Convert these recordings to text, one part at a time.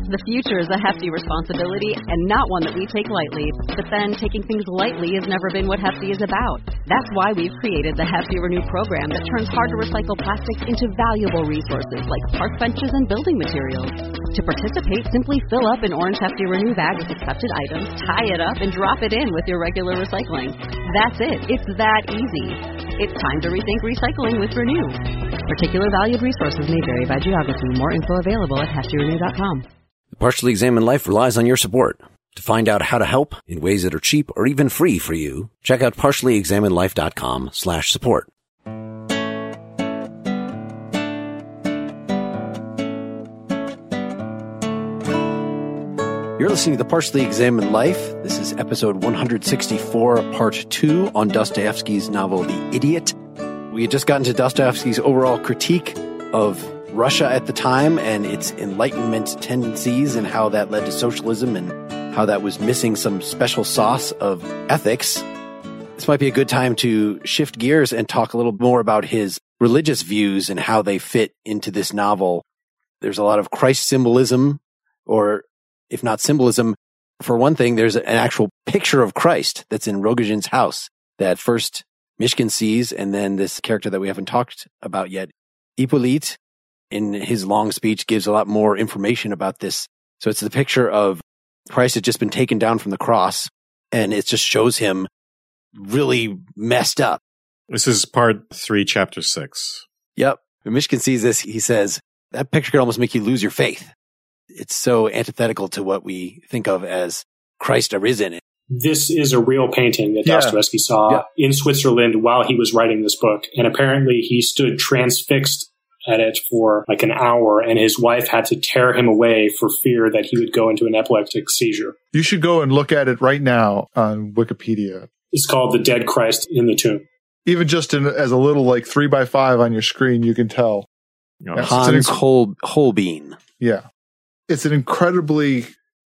The future is a hefty responsibility and not one that we take lightly. But then taking things lightly has never been what Hefty is about. That's why we've created the Hefty Renew program that turns hard-to-recycle plastics into valuable resources like park benches and building materials. To participate, simply fill up an orange Hefty Renew bag with accepted items, tie it up, and drop it in with your regular recycling. That's it. It's that easy. It's time to rethink recycling with Renew. Particular valued resources may vary by geography. More info available at heftyrenew.com. The Partially Examined Life relies on your support. To find out how to help in ways that are cheap or even free for you, check out partiallyexaminedlife.com/support. You're listening to The Partially Examined Life. This is episode 164, part 2 on Dostoevsky's novel, The Idiot. We had just gotten to Dostoevsky's overall critique of Russia at the time and its Enlightenment tendencies and how that led to socialism and how that was missing some special sauce of ethics. This might be a good time to shift gears and talk a little more about his religious views and how they fit into this novel. There's a lot of Christ symbolism, or if not symbolism, for one thing, there's an actual picture of Christ that's in Rogojin's house that first Mishkin sees, and then this character that we haven't talked about yet, Hippolyte, in his long speech gives a lot more information about this. So it's the picture of Christ had just been taken down from the cross, and it just shows him really messed up. This is part 3, chapter 6. Yep. When Mishkin sees this, he says, that picture could almost make you lose your faith. It's so antithetical to what we think of as Christ arisen. This is a real painting that Dostoevsky saw in Switzerland while he was writing this book. And apparently he stood transfixed at it for like an hour, and his wife had to tear him away for fear that he would go into an epileptic seizure. You should go and look at it right now on Wikipedia. It's called The Dead Christ in the Tomb. Even just as a little like 3x5 on your screen, you can tell. Hans Holbein. Yeah. It's an incredibly,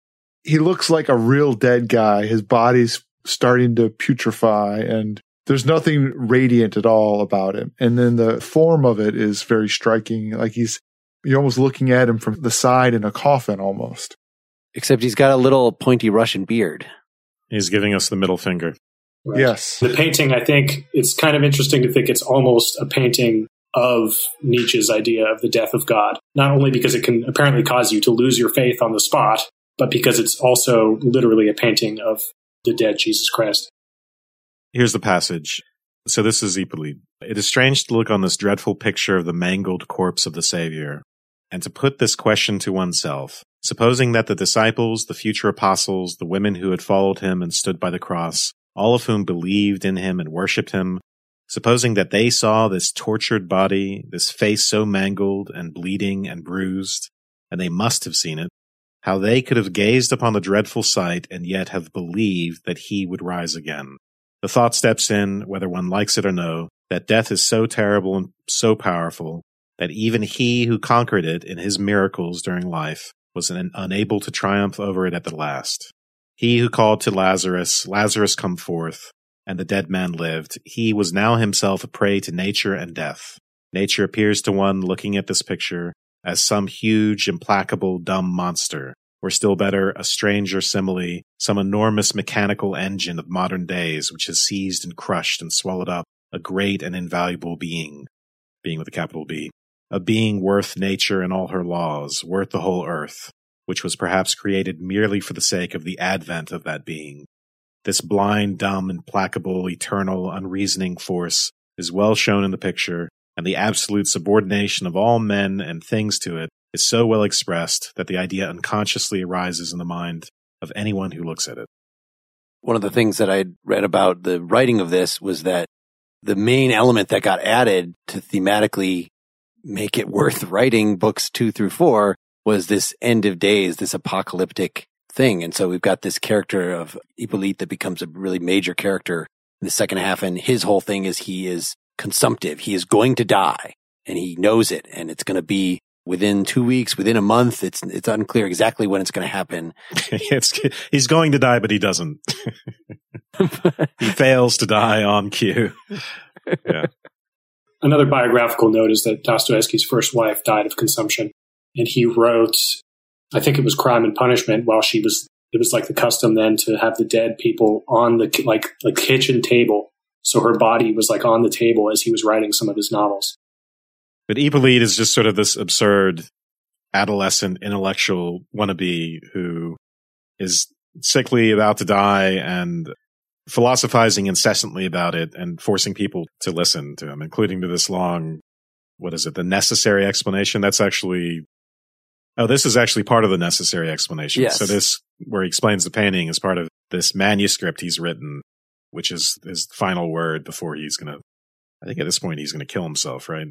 he looks like a real dead guy. His body's starting to putrefy and there's nothing radiant at all about him. And then the form of it is very striking. Like you're almost looking at him from the side in a coffin almost. Except he's got a little pointy Russian beard. He's giving us the middle finger. Right. Yes. The painting, I think it's kind of interesting to think it's almost a painting of Nietzsche's idea of the death of God. Not only because it can apparently cause you to lose your faith on the spot, but because it's also literally a painting of the dead Jesus Christ. Here's the passage. So this is Hippolyte. It is strange to look on this dreadful picture of the mangled corpse of the Savior, and to put this question to oneself. Supposing that the disciples, the future apostles, the women who had followed him and stood by the cross, all of whom believed in him and worshipped him, supposing that they saw this tortured body, this face so mangled and bleeding and bruised, and they must have seen it, how they could have gazed upon the dreadful sight and yet have believed that he would rise again. The thought steps in, whether one likes it or no, that death is so terrible and so powerful that even he who conquered it in his miracles during life was unable to triumph over it at the last. He who called to Lazarus, Lazarus come forth, and the dead man lived, he was now himself a prey to nature and death. Nature appears to one looking at this picture as some huge, implacable, dumb monster, or still better, a stranger simile, some enormous mechanical engine of modern days which has seized and crushed and swallowed up a great and invaluable being with a capital B, a being worth nature and all her laws, worth the whole earth, which was perhaps created merely for the sake of the advent of that being. This blind, dumb, implacable, eternal, unreasoning force is well shown in the picture, and the absolute subordination of all men and things to it is so well expressed that the idea unconsciously arises in the mind of anyone who looks at it. One of the things that I read about the writing of this was that the main element that got added to thematically make it worth writing books 2 through 4 was this end of days, this apocalyptic thing. And so we've got this character of Hippolyte that becomes a really major character in the second half. And his whole thing is he is consumptive. He is going to die and he knows it. And it's going to be within 2 weeks, within a month. It's unclear exactly when it's going to happen. He's going to die, but he doesn't. He fails to die on cue. Yeah. Another biographical note is that Dostoevsky's first wife died of consumption. And he wrote I think it was Crime and Punishment, while it was like the custom then to have the dead people on the kitchen table. So her body was like on the table as he was writing some of his novels. But Hippolyte is just sort of this absurd adolescent intellectual wannabe who is sickly, about to die, and philosophizing incessantly about it and forcing people to listen to him, including to this long, the necessary explanation? This is actually part of the necessary explanation. Yes. So this, where he explains the painting, is part of this manuscript he's written, which is his final word before he's going to, I think at this point, he's going to kill himself, right?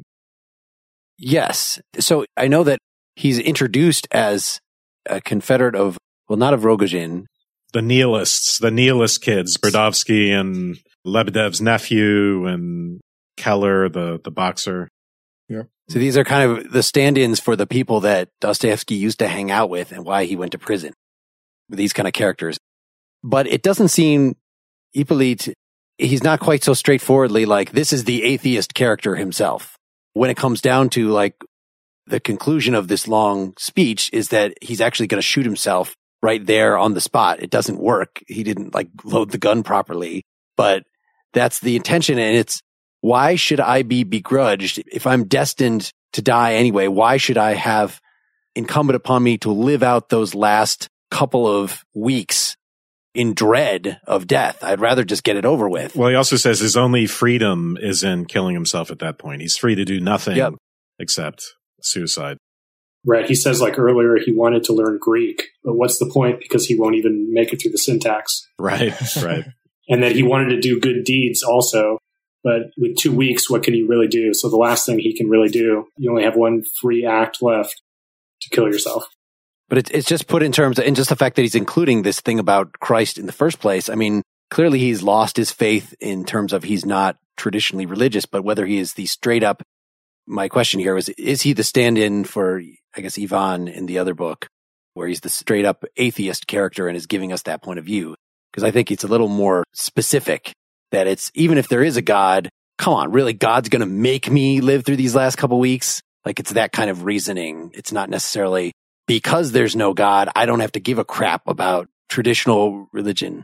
Yes. So I know that he's introduced as a confederate of, well, not of Rogojin. The nihilist kids, Brodowski and Lebedev's nephew and Keller, the boxer. Yeah. So these are kind of the stand-ins for the people that Dostoevsky used to hang out with and why he went to prison. These kind of characters. But it doesn't seem Hippolyte, he's not quite so straightforwardly like, this is the atheist character himself. When it comes down to like the conclusion of this long speech is that he's actually going to shoot himself right there on the spot. It doesn't work. He didn't like load the gun properly, but that's the intention. And it's, why should I be begrudged if I'm destined to die anyway? Why should I have incumbent upon me to live out those last couple of weeks in dread of death? I'd rather just get it over with. Well, he also says his only freedom is in killing himself at that point. He's free to do nothing except suicide. Right. He says like earlier he wanted to learn Greek, but what's the point? Because he won't even make it through the syntax. Right. And that he wanted to do good deeds also. But with 2 weeks, what can he really do? So the last thing he can really do, you only have one free act left to kill yourself. But it's just put in terms of, and just the fact that he's including this thing about Christ in the first place. I mean, clearly he's lost his faith in terms of he's not traditionally religious, but whether he is the straight up, my question here is he the stand-in for, I guess, Ivan in the other book, where he's the straight up atheist character and is giving us that point of view? Because I think it's a little more specific that it's, even if there is a God, come on, really, God's going to make me live through these last couple weeks? Like, it's that kind of reasoning. It's not necessarily because there's no God, I don't have to give a crap about traditional religion.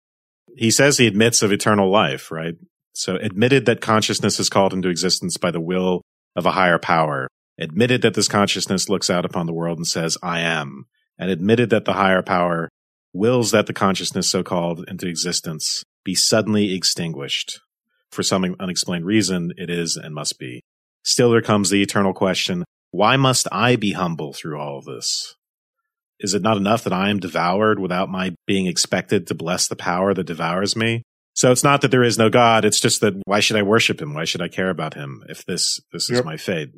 He says he admits of eternal life, right? So admitted that consciousness is called into existence by the will of a higher power, admitted that this consciousness looks out upon the world and says, I am, and admitted that the higher power wills that the consciousness so called into existence be suddenly extinguished. For some unexplained reason, it is and must be. Still there comes the eternal question, why must I be humble through all of this? Is it not enough that I am devoured without my being expected to bless the power that devours me? So it's not that there is no God, it's just that why should I worship him? Why should I care about him if this is my fate?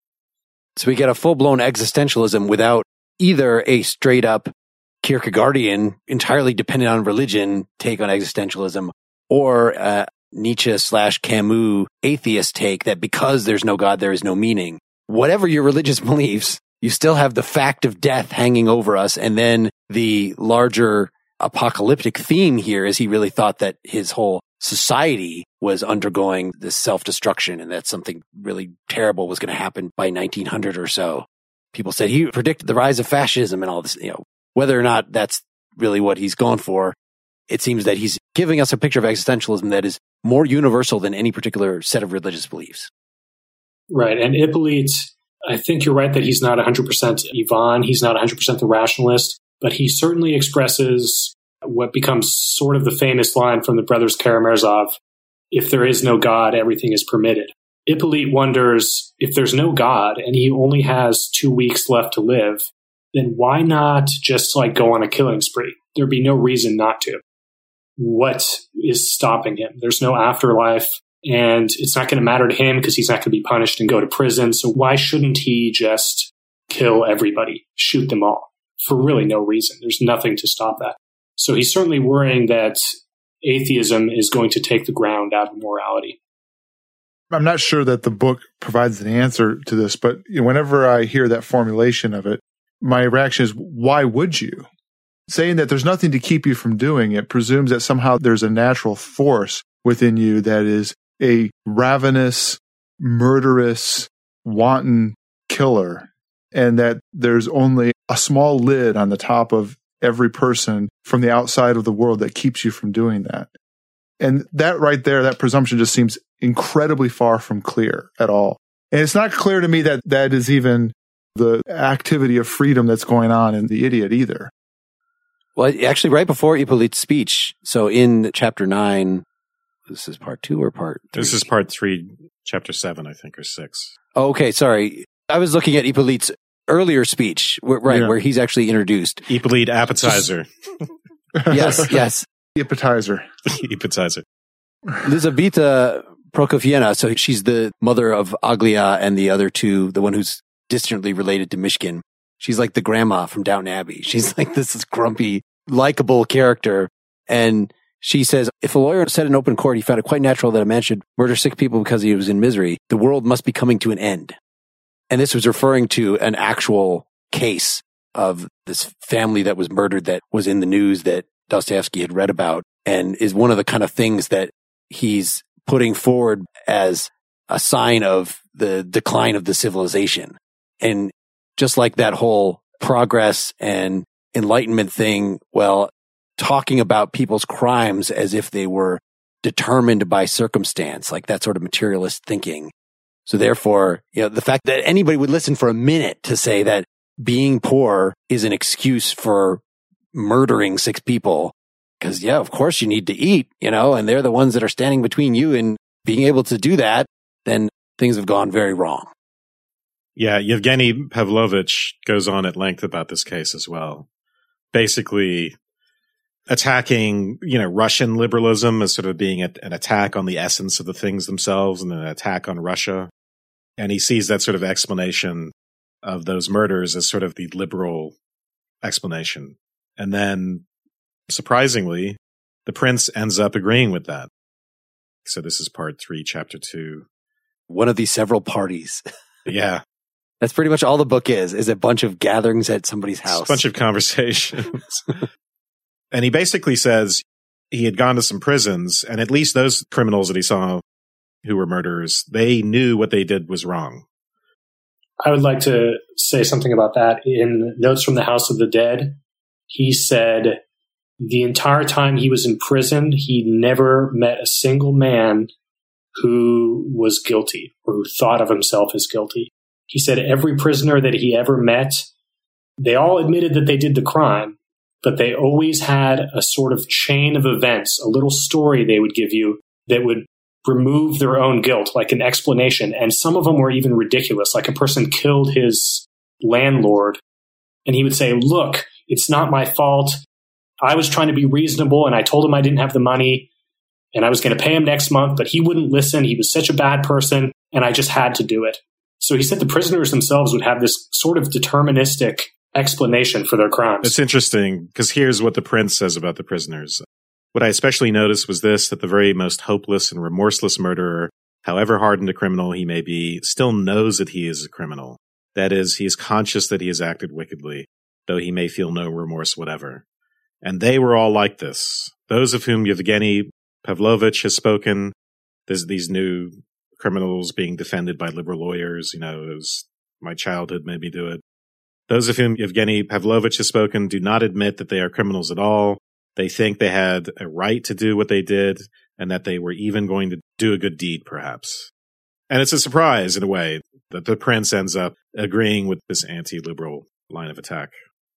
So we get a full-blown existentialism without either a straight-up Kierkegaardian, entirely dependent on religion take on existentialism, or a Nietzsche/Camus atheist take that because there's no God, there is no meaning. Whatever your religious beliefs, you still have the fact of death hanging over us. And then the larger apocalyptic theme here is he really thought that his whole society was undergoing this self-destruction and that something really terrible was going to happen by 1900 or so. People said he predicted the rise of fascism and all this, whether or not that's really what he's going for. It seems that he's giving us a picture of existentialism that is more universal than any particular set of religious beliefs. Right. And Hippolyte, I think you're right that he's not 100% Ivan. He's not 100% the rationalist, but he certainly expresses what becomes sort of the famous line from the brothers Karamazov, if there is no God, everything is permitted. Hippolyte wonders, if there's no God and he only has 2 weeks left to live, then why not just go on a killing spree? There'd be no reason not to. What is stopping him? There's no afterlife, and it's not going to matter to him because he's not going to be punished and go to prison. So why shouldn't he just kill everybody, shoot them all for really no reason? There's nothing to stop that. So he's certainly worrying that atheism is going to take the ground out of morality. I'm not sure that the book provides an answer to this, but whenever I hear that formulation of it, my reaction is, why would you? Saying that there's nothing to keep you from doing it presumes that somehow there's a natural force within you that is a ravenous, murderous, wanton killer. and that there's only a small lid on the top of every person from the outside of the world that keeps you from doing that. And that right there, that presumption just seems incredibly far from clear at all. And it's not clear to me that that is even the activity of freedom that's going on in The Idiot either. Well, actually, right before Hippolyte's speech, so in chapter 9, this is part 2 or part 3? This is part 3, chapter 7, I think, or 6. Oh, okay, sorry. I was looking at Hippolyte's earlier speech, where he's actually introduced. Hippolyte appetizer. Yes. Appetizer. Appetizer. Lizaveta Prokofyevna, so she's the mother of Aglia and the other two, the one who's distantly related to Mishkin. She's like the grandma from Downton Abbey. She's like this grumpy, likable character. And she says, if a lawyer said in open court he found it quite natural that a man should murder 6 people because he was in misery, the world must be coming to an end. And this was referring to an actual case of this family that was murdered that was in the news that Dostoevsky had read about, and is one of the kind of things that he's putting forward as a sign of the decline of the civilization. And just like that whole progress and enlightenment thing, well, talking about people's crimes as if they were determined by circumstance, like that sort of materialist thinking. So therefore, the fact that anybody would listen for a minute to say that being poor is an excuse for murdering 6 people, because of course you need to eat, and they're the ones that are standing between you and being able to do that, then things have gone very wrong. Yeah, Yevgeny Pavlovich goes on at length about this case as well. Basically attacking, Russian liberalism as sort of being an attack on the essence of the things themselves and an attack on Russia. And he sees that sort of explanation of those murders as sort of the liberal explanation. And then, surprisingly, the prince ends up agreeing with that. So this is part 3, chapter 2. One of these several parties. Yeah. That's pretty much all the book is a bunch of gatherings at somebody's house. It's a bunch of conversations. And he basically says he had gone to some prisons, and at least those criminals that he saw who were murderers, they knew what they did was wrong. I would like to say something about that. In Notes from the House of the Dead, he said the entire time he was in prison, he never met a single man who was guilty or who thought of himself as guilty. He said every prisoner that he ever met, they all admitted that they did the crime, but they always had a sort of chain of events, a little story they would give you that would remove their own guilt, like an explanation. And some of them were even ridiculous, like a person killed his landlord, and he would say, look, it's not my fault. I was trying to be reasonable, and I told him I didn't have the money, and I was going to pay him next month, but he wouldn't listen. He was such a bad person, and I just had to do it. So he said the prisoners themselves would have this sort of deterministic explanation for their crimes. It's interesting, because here's what the prince says about the prisoners. What I especially noticed was this, that the very most hopeless and remorseless murderer, however hardened a criminal he may be, still knows that he is a criminal. That is, he is conscious that he has acted wickedly, though he may feel no remorse whatever. And they were all like this. Those of whom Yevgeny Pavlovich has spoken, there's these new criminals being defended by liberal lawyers, it was my childhood made me do it. Those of whom Yevgeny Pavlovich has spoken do not admit that they are criminals at all. They think they had a right to do what they did, and that they were even going to do a good deed, perhaps. And it's a surprise, in a way, that the prince ends up agreeing with this anti-liberal line of attack.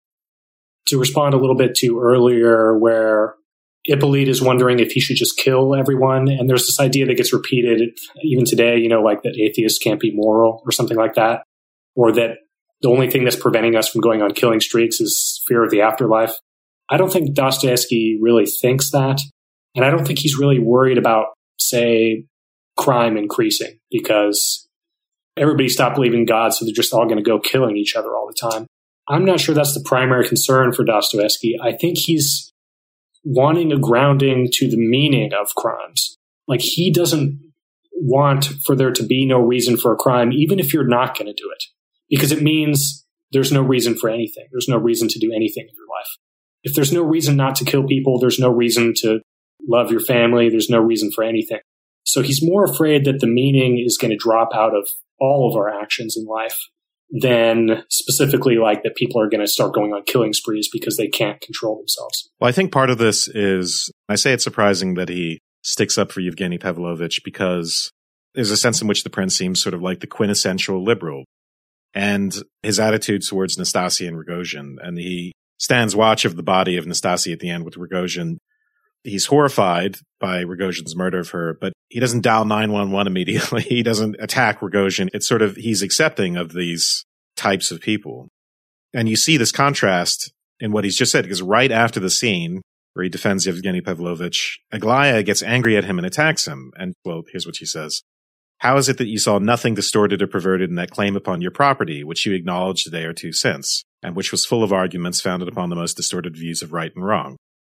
To respond a little bit to earlier, where Hippolyte is wondering if he should just kill everyone, and there's this idea that gets repeated even today, like that atheists can't be moral or something like that, or that the only thing that's preventing us from going on killing streaks is fear of the afterlife. I don't think Dostoevsky really thinks that, and I don't think he's really worried about, say, crime increasing because everybody stopped believing in God, so they're just all going to go killing each other all the time. I'm not sure that's the primary concern for Dostoevsky. I think he's wanting a grounding to the meaning of crimes. Like, he doesn't want for there to be no reason for a crime, even if you're not going to do it, because it means there's no reason for anything. There's no reason to do anything in your life. If there's no reason not to kill people, there's no reason to love your family. There's no reason for anything. So he's more afraid that the meaning is going to drop out of all of our actions in life than specifically like that people are going to start going on killing sprees because they can't control themselves. Well, I think part of this is, I say it's surprising that he sticks up for Yevgeny Pavlovich because there's a sense in which the prince seems sort of like the quintessential liberal. And his attitude towards Nastasia and Rogozhin, and he stands watch of the body of Nastasia at the end with Rogozhin. He's horrified by Rogozhin's murder of her, but he doesn't dial 911 immediately. He doesn't attack Rogozhin. It's sort of, he's accepting of these types of people. And you see this contrast in what he's just said, because right after the scene where he defends Yevgeny Pavlovich, Aglaya gets angry at him and attacks him. And, well, here's what she says. How is it that you saw nothing distorted or perverted in that claim upon your property, which you acknowledged a day or two since, and which was full of arguments founded upon the most distorted views of right and wrong?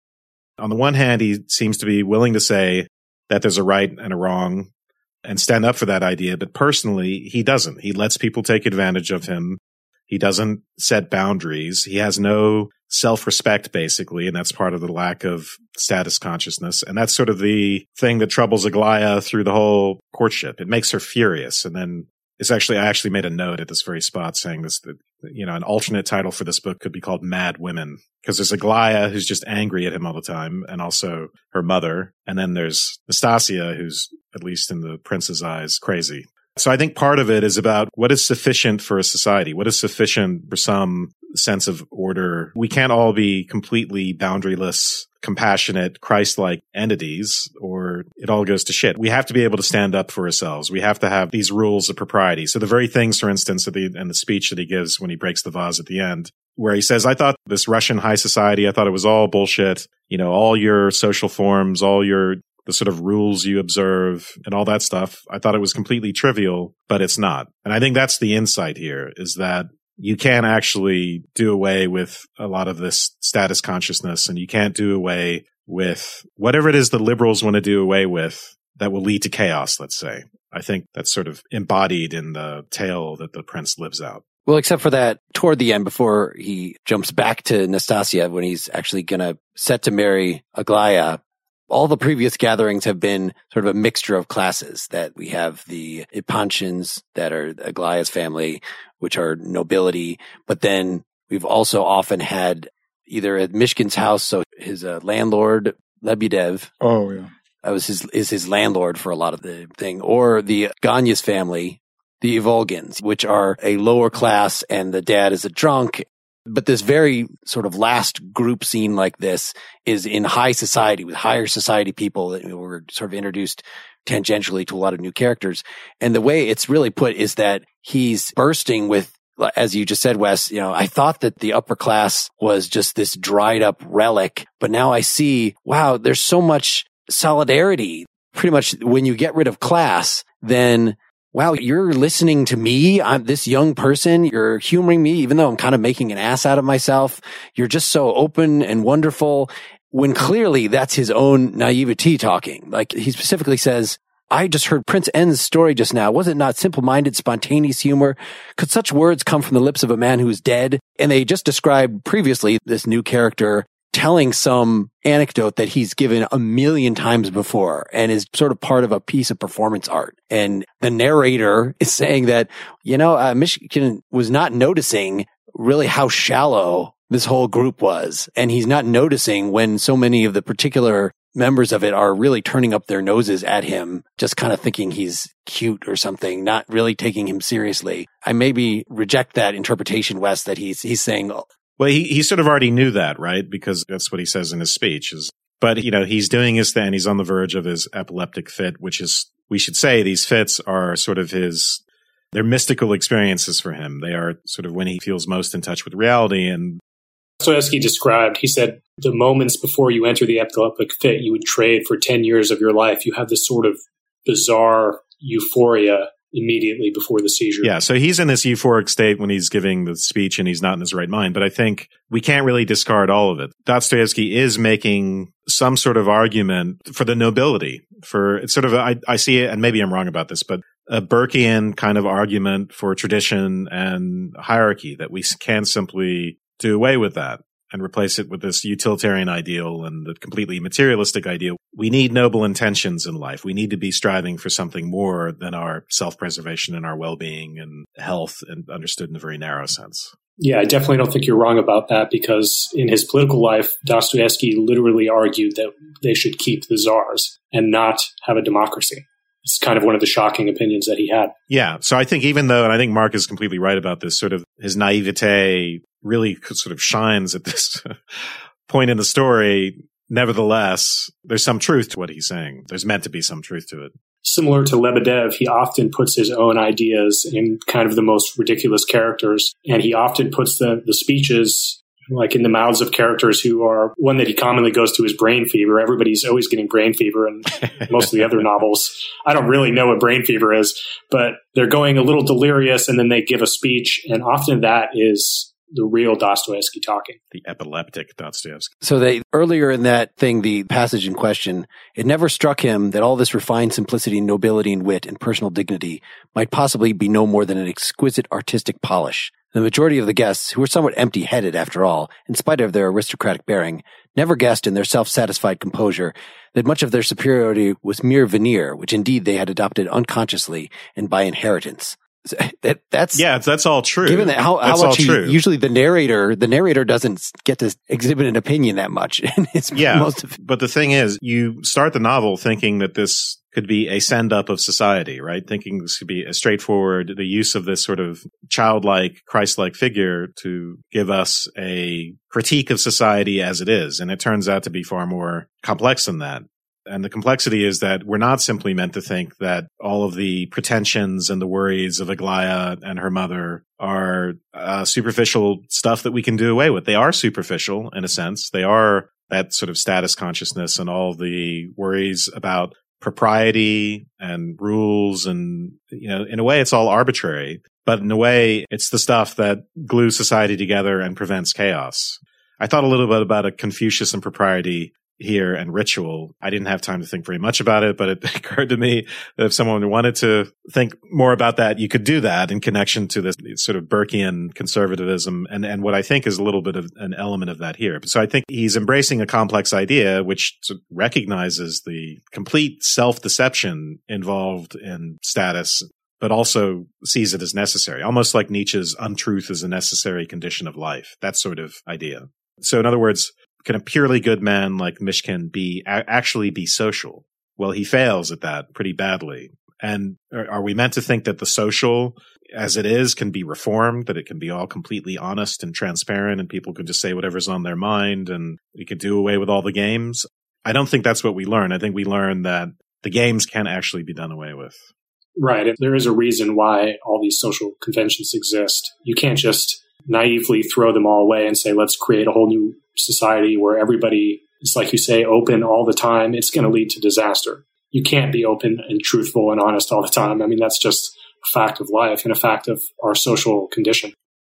On the one hand, he seems to be willing to say that there's a right and a wrong and stand up for that idea, but personally, he doesn't. He lets people take advantage of him. He doesn't set boundaries. He has no self-respect, basically, and that's part of the lack of status consciousness. And that's sort of the thing that troubles Aglaya through the whole courtship. It makes her furious. And then I actually made a note at this very spot saying this, that, an alternate title for this book could be called Mad Women, because there's Aglaya who's just angry at him all the time, and also her mother. And then there's Nastasia, who's, at least in the prince's eyes, crazy. So I think part of it is about what is sufficient for a society, what is sufficient for some sense of order. We can't all be completely boundaryless, compassionate, Christ-like entities, or it all goes to shit. We have to be able to stand up for ourselves. We have to have these rules of propriety. So the very things, for instance, in the speech that he gives when he breaks the vase at the end, where he says, I thought this Russian high society, I thought it was all bullshit. All your social forms, the sort of rules you observe and all that stuff. I thought it was completely trivial, but it's not. And I think that's the insight here, is that you can't actually do away with a lot of this status consciousness, and you can't do away with whatever it is the liberals want to do away with that will lead to chaos, let's say. I think that's sort of embodied in the tale that the prince lives out. Well, except for that, toward the end, before he jumps back to Nastasia, when he's actually going to set to marry Aglaya, all the previous gatherings have been sort of a mixture of classes. That we have the Epanchins, that are Aglaya's family, which are nobility. But then we've also often had either at Mishkin's house, so his landlord, Lebedev. Oh, yeah. That was his landlord for a lot of the thing. Or the Ganya's family, the Ivolgins, which are a lower class, and the dad is a drunk. But this very sort of last group scene like this is in high society, with higher society people that were sort of introduced tangentially to a lot of new characters. And the way it's really put is that he's bursting with, as you just said, Wes, I thought that the upper class was just this dried up relic, but now I see, wow, there's so much solidarity. Pretty much when you get rid of class, then wow, you're listening to me. I'm this young person. You're humoring me, even though I'm kind of making an ass out of myself. You're just so open and wonderful, when clearly that's his own naivety talking. Like, he specifically says, I just heard Prince N's story just now. Was it not simple-minded, spontaneous humor? Could such words come from the lips of a man who is dead? And they just described previously this new character telling some anecdote that he's given 1,000,000 times before and is sort of part of a piece of performance art. And the narrator is saying that, Mishkin was not noticing really how shallow this whole group was. And he's not noticing when so many of the particular members of it are really turning up their noses at him, just kind of thinking he's cute or something, not really taking him seriously. I maybe reject that interpretation, Wes, that he's saying, well, he sort of already knew that, right? Because that's what he says in his speech. But he's doing his thing. He's on the verge of his epileptic fit, which is, we should say, these fits are sort of they're mystical experiences for him. They are sort of when he feels most in touch with reality. And Dostoevsky described, he said, the moments before you enter the epileptic fit, you would trade for 10 years of your life. You have this sort of bizarre euphoria immediately before the seizure. Yeah, so he's in this euphoric state when he's giving the speech and he's not in his right mind. But I think we can't really discard all of it. Dostoevsky is making some sort of argument for the nobility. It's sort of, I see it, and maybe I'm wrong about this, but a Burkean kind of argument for tradition and hierarchy, that we can't simply do away with that. and replace it with this utilitarian ideal and the completely materialistic ideal. We need noble intentions in life. We need to be striving for something more than our self-preservation and our well-being and health, and understood in a very narrow sense. Yeah, I definitely don't think you're wrong about that, because in his political life, Dostoevsky literally argued that they should keep the czars and not have a democracy. It's kind of one of the shocking opinions that he had. Yeah. So I think even though, and I think Mark is completely right about this, sort of his naivete really sort of shines at this point in the story. Nevertheless, there's some truth to what he's saying. There's meant to be some truth to it. Similar to Lebedev, he often puts his own ideas in kind of the most ridiculous characters. And he often puts the speeches like in the mouths of characters who are one that he commonly goes to is brain fever. Everybody's always getting brain fever in most of the other novels. I don't really know what brain fever is, but they're going a little delirious and then they give a speech. And often that is the real Dostoevsky talking. The epileptic Dostoevsky. So earlier in that thing, the passage in question, it never struck him that all this refined simplicity, nobility, and wit and personal dignity might possibly be no more than an exquisite artistic polish. The majority of the guests, who were somewhat empty-headed after all, in spite of their aristocratic bearing, never guessed in their self-satisfied composure that much of their superiority was mere veneer, which indeed they had adopted unconsciously and by inheritance. That's all true. Given that how much usually the narrator doesn't get to exhibit an opinion that much. But the thing is, you start the novel thinking that this could be a send-up of society, right? Thinking this could be a straightforward, the use of this sort of childlike, Christ-like figure to give us a critique of society as it is. And it turns out to be far more complex than that. And the complexity is that we're not simply meant to think that all of the pretensions and the worries of Aglaya and her mother are superficial stuff that we can do away with. They are superficial in a sense. They are that sort of status consciousness and all the worries about propriety and rules. And, in a way, it's all arbitrary. But in a way, it's the stuff that glues society together and prevents chaos. I thought a little bit about a Confucius and propriety here and ritual. I didn't have time to think very much about it, but it occurred to me that if someone wanted to think more about that, you could do that in connection to this sort of Burkean conservatism. And what I think is a little bit of an element of that here. So I think he's embracing a complex idea, which recognizes the complete self-deception involved in status, but also sees it as necessary, almost like Nietzsche's untruth is a necessary condition of life, that sort of idea. So in other words, can a purely good man like Mishkin actually be social? Well, he fails at that pretty badly. And are we meant to think that the social, as it is, can be reformed, that it can be all completely honest and transparent and people can just say whatever's on their mind and we could do away with all the games? I don't think that's what we learn. I think we learn that the games can actually be done away with. Right. There is a reason why all these social conventions exist. You can't just naively throw them all away and say, let's create a whole new society where everybody is, like you say, open all the time. It's going to lead to disaster. You can't be open and truthful and honest all the time. I mean, that's just a fact of life and a fact of our social condition.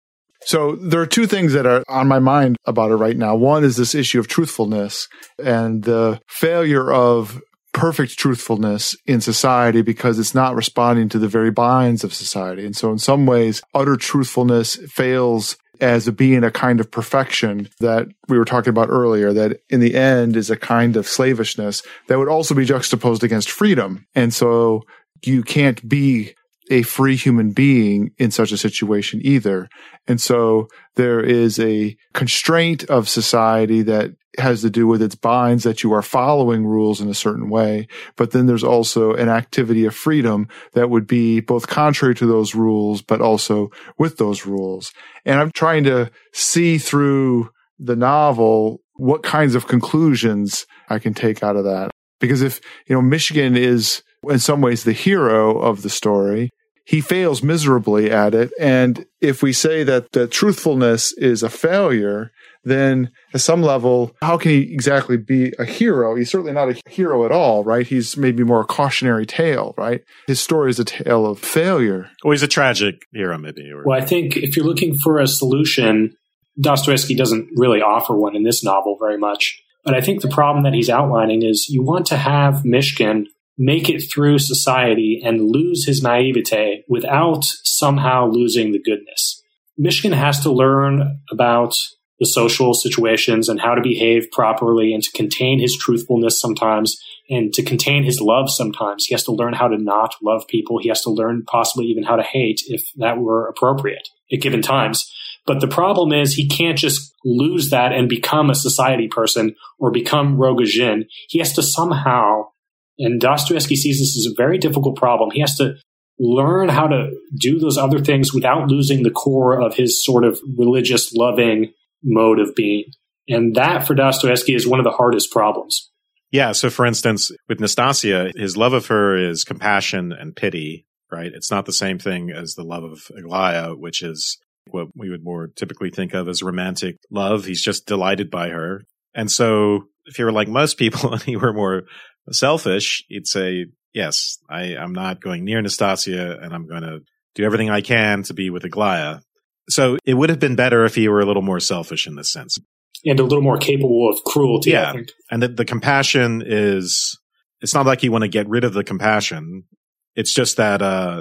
So there are two things that are on my mind about it right now. One is this issue of truthfulness and the failure of perfect truthfulness in society because it's not responding to the very binds of society. And so in some ways, utter truthfulness fails as being a kind of perfection that we were talking about earlier, that in the end is a kind of slavishness that would also be juxtaposed against freedom. And so you can't be a free human being in such a situation either. And so there is a constraint of society that has to do with its binds, that you are following rules in a certain way. But then there's also an activity of freedom that would be both contrary to those rules, but also with those rules. And I'm trying to see through the novel what kinds of conclusions I can take out of that. Because if, Michigan is in some ways the hero of the story, he fails miserably at it. And if we say that the truthfulness is a failure, then at some level, how can he exactly be a hero? He's certainly not a hero at all, right? He's maybe more a cautionary tale, right? His story is a tale of failure. Or he's a tragic hero, maybe. Well, I think if you're looking for a solution, Dostoevsky doesn't really offer one in this novel very much. But I think the problem that he's outlining is you want to have Mishkin make it through society and lose his naivete without somehow losing the goodness. Mishkin has to learn about the social situations and how to behave properly and to contain his truthfulness sometimes and to contain his love sometimes. He has to learn how to not love people. He has to learn possibly even how to hate if that were appropriate at given times. But the problem is he can't just lose that and become a society person or become Rogojin. He has to somehow, and Dostoevsky sees this as a very difficult problem, he has to learn how to do those other things without losing the core of his sort of religious, loving mode of being. And that, for Dostoevsky, is one of the hardest problems. Yeah. So, for instance, with Nastasia, his love of her is compassion and pity, right? It's not the same thing as the love of Aglaya, which is what we would more typically think of as romantic love. He's just delighted by her. And so if you were like most people and you were more selfish, you'd say, yes, I'm not going near Nastasia and I'm going to do everything I can to be with Aglaya. So it would have been better if he were a little more selfish in this sense. And a little more capable of cruelty, yeah. I think. And the compassion is, it's not like you want to get rid of the compassion. It's just that,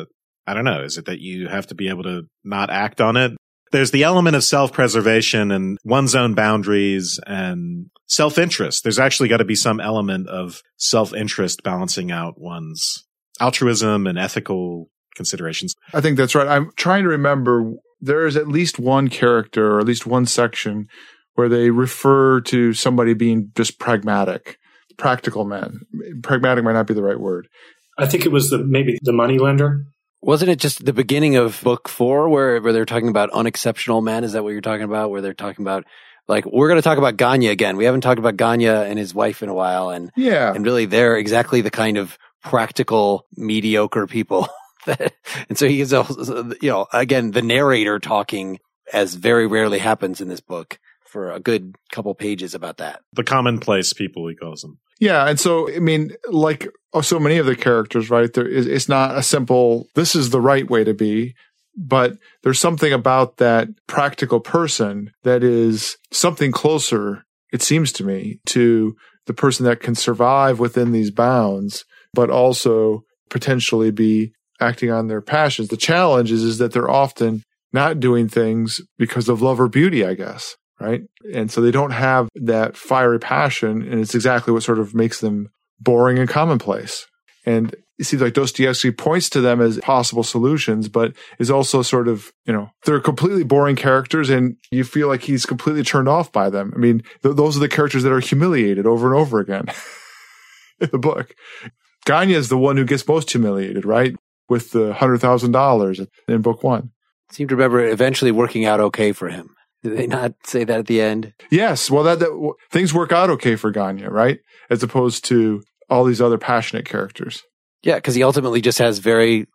I don't know, is it that you have to be able to not act on it? There's the element of self-preservation and one's own boundaries and self-interest. There's actually got to be some element of self-interest balancing out one's altruism and ethical considerations. I think that's right. I'm trying to remember, there is at least one character or at least one section where they refer to somebody being just pragmatic, practical men. Pragmatic might not be the right word. I think it was maybe the moneylender. Wasn't it just the beginning of book 4 where they're talking about unexceptional men? Is that what you're talking about? Where they're talking about, like, we're going to talk about Ganya again. We haven't talked about Ganya and his wife in a while. And really they're exactly the kind of practical, mediocre people. And so he is, again, the narrator talking, as very rarely happens in this book, for a good couple pages about that. The commonplace people, he calls them. Yeah. And so, I mean, like so many of the characters, right, it's not a simple, this is the right way to be, but there's something about that practical person that is something closer, it seems to me, to the person that can survive within these bounds, but also potentially be acting on their passions. The challenge is that they're often not doing things because of love or beauty, I guess. Right. And so they don't have that fiery passion. And it's exactly what sort of makes them boring and commonplace. And it seems like Dostoevsky points to them as possible solutions, but is also sort of, they're completely boring characters and you feel like he's completely turned off by them. I mean, those are the characters that are humiliated over and over again in the book. Ganya is the one who gets most humiliated, right? With the $100,000 in book 1. I seem to remember it eventually working out okay for him. Did they not say that at the end? Yes. Well, that things work out okay for Ganya, right? As opposed to all these other passionate characters. Yeah, because he ultimately just has very,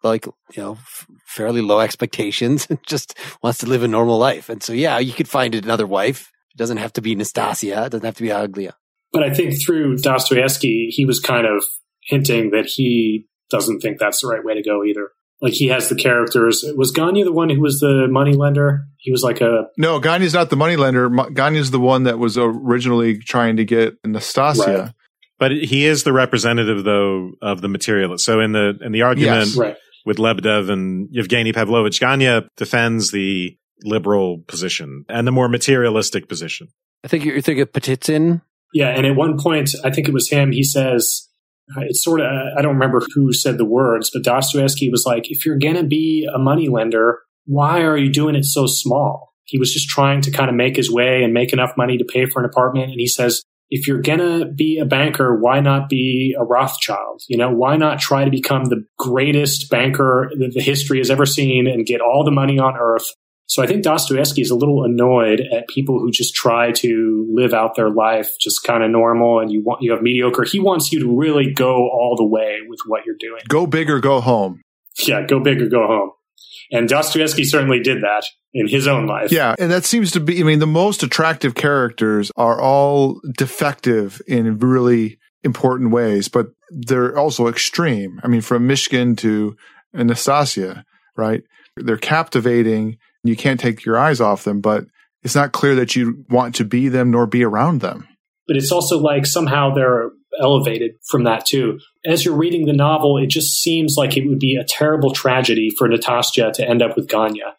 fairly low expectations and just wants to live a normal life. And so, yeah, you could find another wife. It doesn't have to be Nastasia. It doesn't have to be Aglia. But I think through Dostoevsky, he was kind of hinting that he doesn't think that's the right way to go either. Like, he has the characters. Was Ganya the one who was the moneylender? He was like No, Ganya's not the moneylender. Ganya's the one that was originally trying to get Nastasia. Right. But he is the representative, though, of the materialist. So in the argument with Lebedev and Yevgeny Pavlovich, Ganya defends the liberal position and the more materialistic position. I think you're thinking of Petitsin. Yeah, and at one point, I think it was him, he says, it's sort of, I don't remember who said the words, but Dostoevsky was like, if you're going to be a moneylender, why are you doing it so small? He was just trying to kind of make his way and make enough money to pay for an apartment. And he says, if you're going to be a banker, why not be a Rothschild? Why not try to become the greatest banker that the history has ever seen and get all the money on earth? So I think Dostoevsky is a little annoyed at people who just try to live out their life just kind of normal, and you have mediocre. He wants you to really go all the way with what you're doing. Go big or go home. Yeah, go big or go home. And Dostoevsky certainly did that in his own life. Yeah, and that seems to be, the most attractive characters are all defective in really important ways, but they're also extreme. From Mishkin to Nastasia, right? They're captivating. You can't take your eyes off them, but it's not clear that you want to be them nor be around them. But it's also like somehow they're elevated from that too. As you're reading the novel, it just seems like it would be a terrible tragedy for Natasha to end up with Ganya,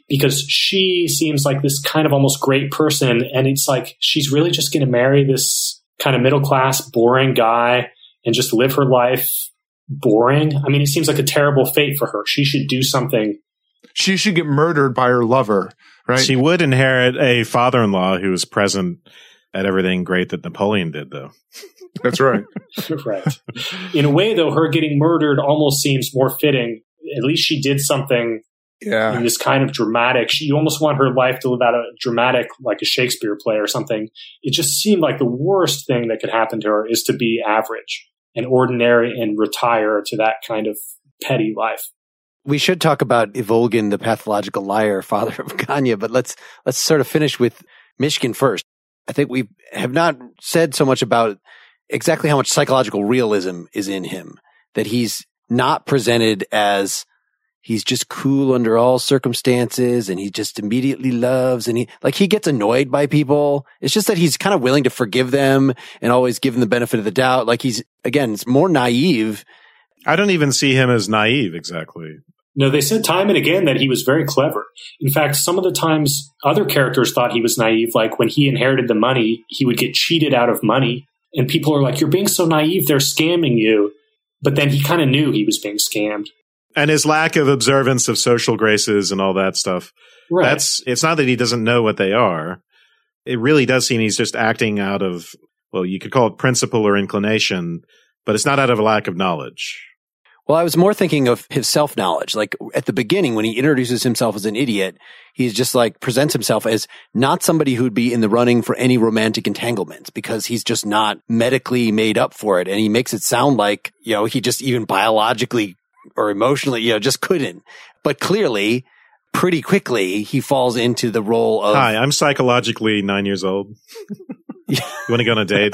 because she seems like this kind of almost great person. And it's like, she's really just going to marry this kind of middle-class, boring guy and just live her life boring. I mean, it seems like a terrible fate for her. She should do something. She should get murdered by her lover, right? She would inherit a father-in-law who was present at everything great that Napoleon did, though. That's right. Right. In a way, though, her getting murdered almost seems more fitting. At least she did something in this kind of dramatic. You almost want her life to live out a dramatic, like a Shakespeare play or something. It just seemed like the worst thing that could happen to her is to be average and ordinary and retire to that kind of petty life. We should talk about Ivolgin, the pathological liar, father of Ganya, but let's sort of finish with Mishkin first. I think we have not said so much about exactly how much psychological realism is in him, that he's not presented as he's just cool under all circumstances and he just immediately loves and he gets annoyed by people. It's just that he's kind of willing to forgive them and always give them the benefit of the doubt. Like it's more naive. I don't even see him as naive exactly. No, they said time and again that he was very clever. In fact, some of the times other characters thought he was naive, like when he inherited the money, he would get cheated out of money. And people are like, you're being so naive, they're scamming you. But then he kind of knew he was being scammed. And his lack of observance of social graces and all that stuff. Right. It's not that he doesn't know what they are. It really does seem he's just acting out of, well, you could call it principle or inclination, but it's not out of a lack of knowledge. Well, I was more thinking of his self-knowledge. Like at the beginning, when he introduces himself as an idiot, he's just like presents himself as not somebody who'd be in the running for any romantic entanglements because he's just not medically made up for it. And he makes it sound like, he just even biologically or emotionally, just couldn't. But clearly, pretty quickly, he falls into the role of... Hi, I'm psychologically 9 years old. You want to go on a date?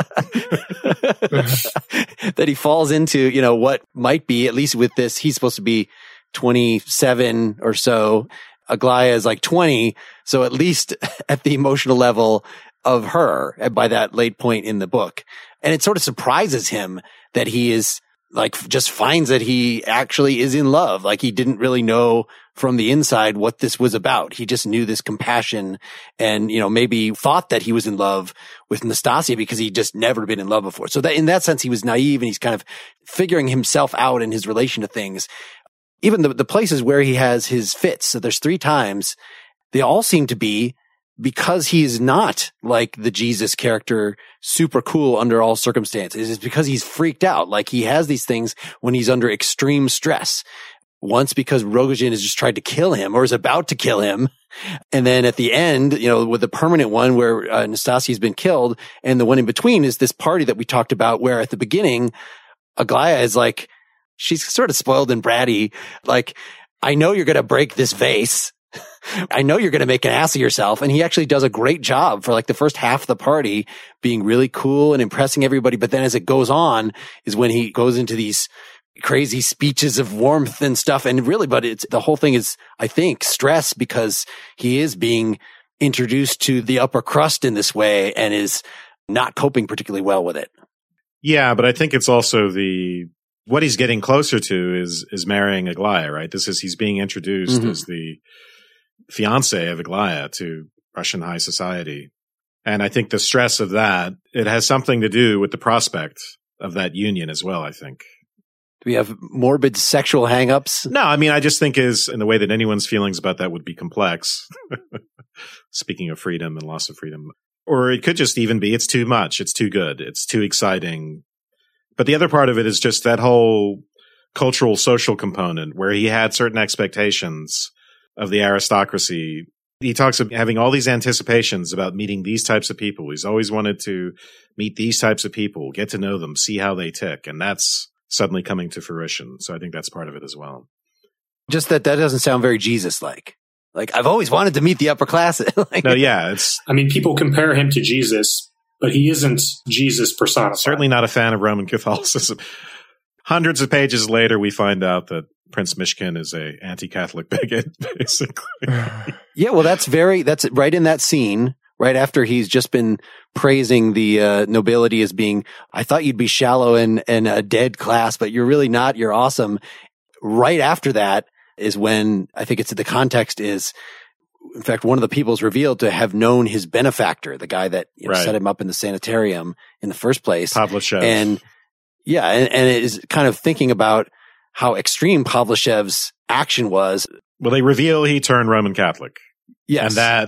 That he falls into, what might be, at least with this, he's supposed to be 27 or so. Aglaya is like 20. So at least at the emotional level of her by that late point in the book. And it sort of surprises him that he is like, just finds that he actually is in love. Like he didn't really know from the inside what this was about. He just knew this compassion and, maybe thought that he was in love with Nastasia because he'd just never been in love before. So that in that sense, he was naive and he's kind of figuring himself out in his relation to things. Even the places where he has his fits. So there's 3 times. They all seem to be because he is not like the Jesus character, super cool under all circumstances. It's because he's freaked out. Like he has these things when he's under extreme stress. Once because Rogojin has just tried to kill him or is about to kill him. And then at the end, with the permanent one where Nastasia has been killed. And the one in between is this party that we talked about where at the beginning, Aglaya is like, she's sort of spoiled and bratty. Like, I know you're going to break this vase. I know you're going to make an ass of yourself. And he actually does a great job for like the first half of the party being really cool and impressing everybody. But then as it goes on is when he goes into these crazy speeches of warmth and stuff. And really, but the whole thing is, I think, stress because he is being introduced to the upper crust in this way and is not coping particularly well with it. Yeah, but I think it's also what he's getting closer to is marrying Aglaya, right? He's being introduced as the fiance of Aglaya to Russian high society. And I think the stress of that, it has something to do with the prospect of that union as well, I think. Do we have morbid sexual hang-ups? No, I mean, I just think in the way that anyone's feelings about that would be complex. Speaking of freedom and loss of freedom. Or it could just even be, it's too much. It's too good. It's too exciting. But the other part of it is just that whole cultural social component where he had certain expectations of the aristocracy. He talks of having all these anticipations about meeting these types of people. He's always wanted to meet these types of people, get to know them, see how they tick. And that's suddenly coming to fruition. So I think that's part of it as well. Just that doesn't sound very Jesus-like. Like, I've always wanted to meet the upper class. No, yeah. People compare him to Jesus, but he isn't Jesus personified. Certainly not a fan of Roman Catholicism. Hundreds of pages later, we find out that Prince Mishkin is a anti-Catholic bigot, basically. Yeah, well, that's right in that scene, right after he's just been praising the nobility as being, I thought you'd be shallow and a dead class, but you're really not. You're awesome. Right after that is when I think the context is in fact, one of the people is revealed to have known his benefactor, the guy that set him up in the sanitarium in the first place. Pavlyshev. And it is kind of thinking about how extreme Pavlyshev's action was. Well, they reveal he turned Roman Catholic. Yes. And that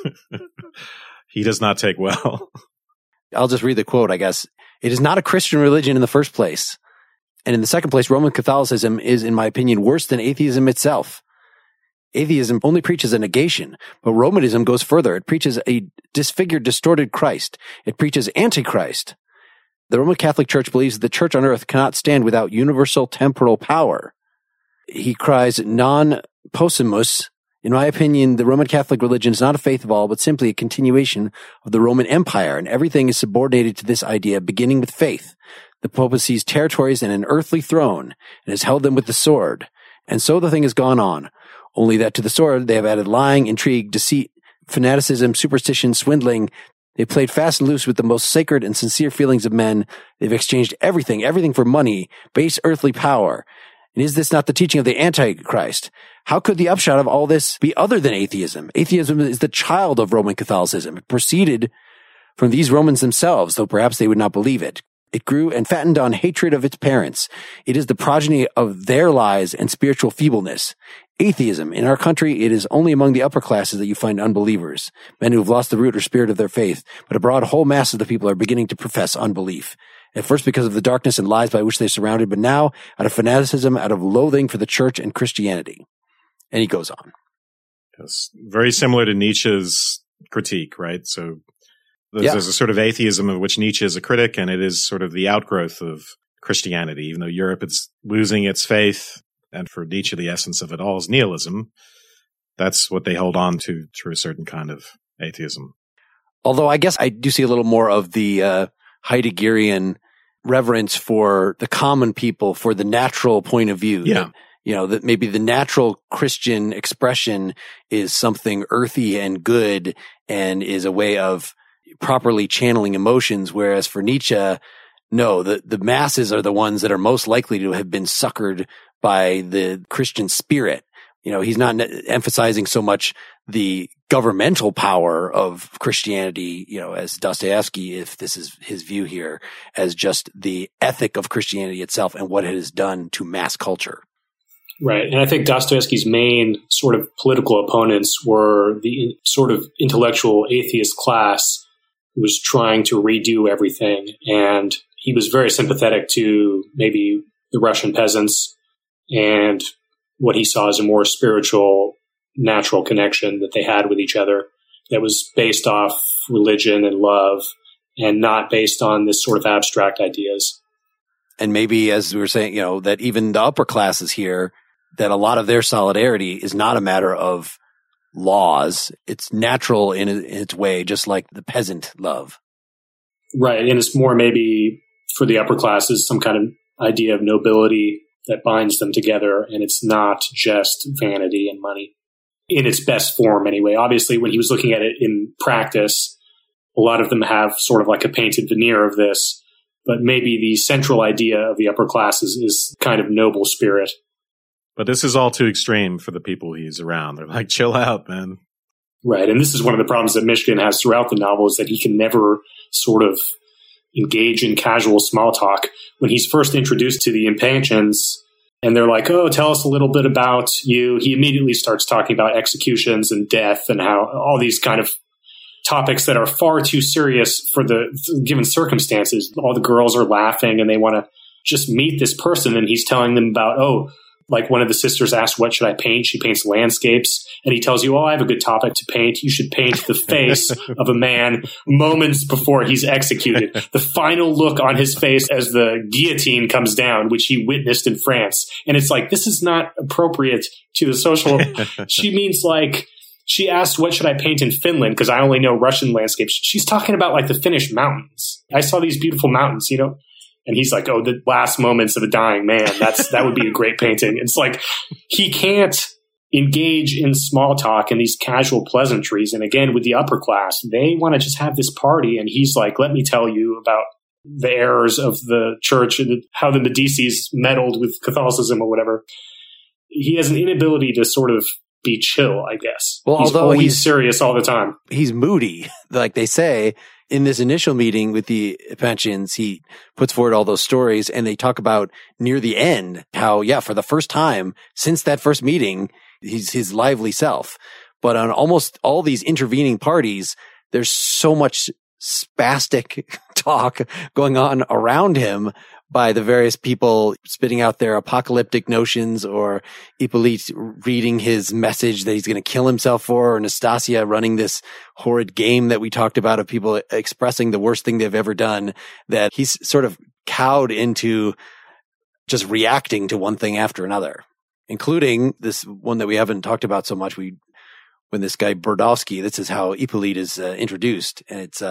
he does not take well. I'll just read the quote, I guess. It is not a Christian religion in the first place. And in the second place, Roman Catholicism is, in my opinion, worse than atheism itself. Atheism only preaches a negation, but Romanism goes further. It preaches a disfigured, distorted Christ. It preaches Antichrist. The Roman Catholic Church believes that the church on earth cannot stand without universal temporal power. He cries, non possumus. In my opinion, the Roman Catholic religion is not a faith of all, but simply a continuation of the Roman Empire, and everything is subordinated to this idea, beginning with faith. The Pope sees territories and an earthly throne, and has held them with the sword. And so the thing has gone on. Only that to the sword they have added lying, intrigue, deceit, fanaticism, superstition, swindling. They played fast and loose with the most sacred and sincere feelings of men. They've exchanged everything for money, base earthly power. And is this not the teaching of the Antichrist? How could the upshot of all this be other than atheism? Atheism is the child of Roman Catholicism. It proceeded from these Romans themselves, though perhaps they would not believe it. It grew and fattened on hatred of its parents. It is the progeny of their lies and spiritual feebleness. Atheism. In our country, it is only among the upper classes that you find unbelievers, men who have lost the root or spirit of their faith. But abroad, whole masses of the people are beginning to profess unbelief. At first because of the darkness and lies by which they're surrounded, but now out of fanaticism, out of loathing for the church and Christianity. And he goes on. Yes. Very similar to Nietzsche's critique, right? So there's a sort of atheism of which Nietzsche is a critic, and it is sort of the outgrowth of Christianity, even though Europe is losing its faith. And for Nietzsche, the essence of it all is nihilism. That's what they hold on to through a certain kind of atheism. Although I guess I do see a little more of the Heideggerian reverence for the common people, for the natural point of view. Yeah. That maybe the natural Christian expression is something earthy and good and is a way of properly channeling emotions. Whereas for Nietzsche, no, the masses are the ones that are most likely to have been suckered by the Christian spirit. He's not emphasizing so much the governmental power of Christianity, as Dostoevsky, if this is his view here, as just the ethic of Christianity itself and what it has done to mass culture. Right. And I think Dostoevsky's main sort of political opponents were the sort of intellectual atheist class who was trying to redo everything. And he was very sympathetic to maybe the Russian peasants and what he saw as a more spiritual, natural connection that they had with each other that was based off religion and love and not based on this sort of abstract ideas. And maybe, as we were saying, that even the upper classes here, that a lot of their solidarity is not a matter of laws. It's natural in its way, just like the peasant love. Right. And it's more maybe for the upper classes, some kind of idea of nobility that binds them together. And it's not just vanity and money in its best form anyway. Obviously, when he was looking at it in practice, a lot of them have sort of like a painted veneer of this, but maybe the central idea of the upper classes is kind of noble spirit. But this is all too extreme for the people he's around. They're like, chill out, man. Right. And this is one of the problems that Mishkin has throughout the novel is that he can never sort of engage in casual small talk. When he's first introduced to the Impanchins and they're like, oh, tell us a little bit about you, he immediately starts talking about executions and death and how all these kind of topics that are far too serious for the given circumstances. All the girls are laughing and they want to just meet this person. And he's telling them about, like one of the sisters asked, what should I paint? She paints landscapes. And he tells you, I have a good topic to paint. You should paint the face of a man moments before he's executed. The final look on his face as the guillotine comes down, which he witnessed in France. And it's like, this is not appropriate to the social. She means like, she asked, what should I paint in Finland? Because I only know Russian landscapes. She's talking about like the Finnish mountains. I saw these beautiful mountains, And he's like, the last moments of a dying man. That would be a great painting. It's like he can't engage in small talk and these casual pleasantries. And again, with the upper class, they want to just have this party. And he's like, let me tell you about the errors of the church and how the Medicis meddled with Catholicism or whatever. He has an inability to sort of be chill, I guess. Well, he's although always serious all the time. He's moody. Like they say in this initial meeting with the Epanchins, he puts forward all those stories, and they talk about near the end how, for the first time since that first meeting, he's his lively self. But on almost all these intervening parties, there's so much spastic talk going on around him by the various people spitting out their apocalyptic notions, or Hippolyte reading his message that he's going to kill himself for, or Nastasia running this horrid game that we talked about of people expressing the worst thing they've ever done, that he's sort of cowed into just reacting to one thing after another, including this one that we haven't talked about so much. When this guy Burdovsky, this is how Hippolyte is introduced. And it's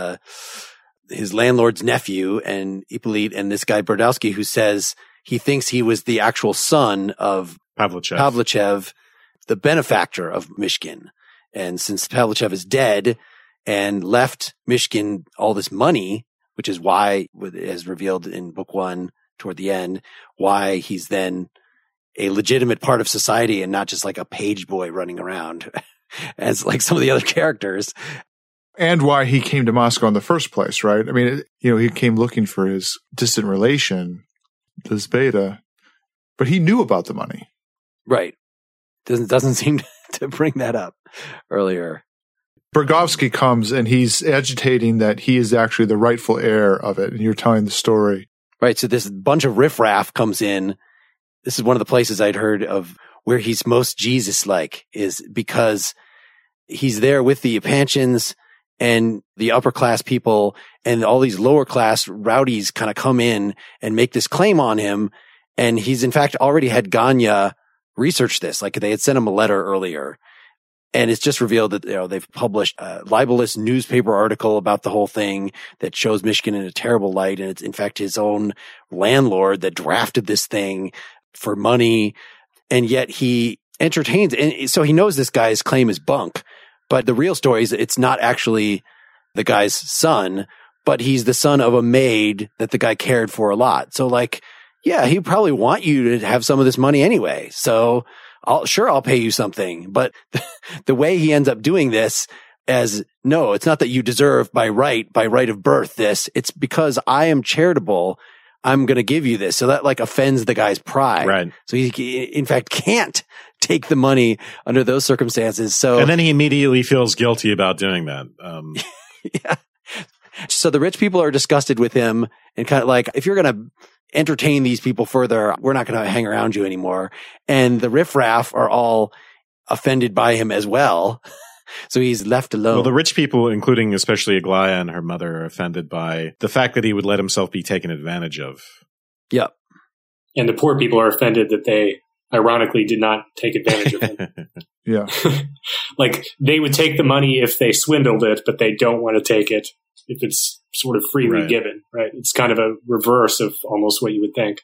his landlord's nephew, and Hippolyte, and this guy Burdovsky, who says he thinks he was the actual son of Pavlichev, the benefactor of Mishkin. And since Pavlichev is dead and left Mishkin all this money, which is why, as revealed in book 1 toward the end, why he's then a legitimate part of society and not just like a page boy running around as like some of the other characters. And why he came to Moscow in the first place, right? I mean, he came looking for his distant relation, Lisbeta, but he knew about the money. Right. Doesn't seem to bring that up earlier. Burdovsky comes and he's agitating that he is actually the rightful heir of it. And you're telling the story. Right. So this bunch of riffraff comes in. This is one of the places I'd heard of where he's most Jesus-like, is because he's there with the Epanchins and the upper class people, and all these lower class rowdies kind of come in and make this claim on him. And he's in fact already had Ganya research this. Like they had sent him a letter earlier, and it's just revealed that, they've published a libelous newspaper article about the whole thing that shows Mishkin in a terrible light. And it's in fact his own landlord that drafted this thing for money. And yet he entertains, and so he knows this guy's claim is bunk. But the real story is it's not actually the guy's son, but he's the son of a maid that the guy cared for a lot. So like, he'd probably want you to have some of this money anyway. So I'll pay you something. But the way he ends up doing this as, no, it's not that you deserve by right of birth this. It's because I am charitable. I'm going to give you this. So that like offends the guy's pride. Right. So he, in fact, can't take the money under those circumstances. So, and then he immediately feels guilty about doing that. Yeah. So the rich people are disgusted with him and kind of like, if you're going to entertain these people further, we're not going to hang around you anymore. And the riffraff are all offended by him as well. So he's left alone. Well, the rich people, including especially Aglaya and her mother, are offended by the fact that he would let himself be taken advantage of. Yep. And the poor people are offended that they, ironically, did not take advantage of him. Yeah. Like, they would take the money if they swindled it, but they don't want to take it if it's sort of freely given, right? It's kind of a reverse of almost what you would think.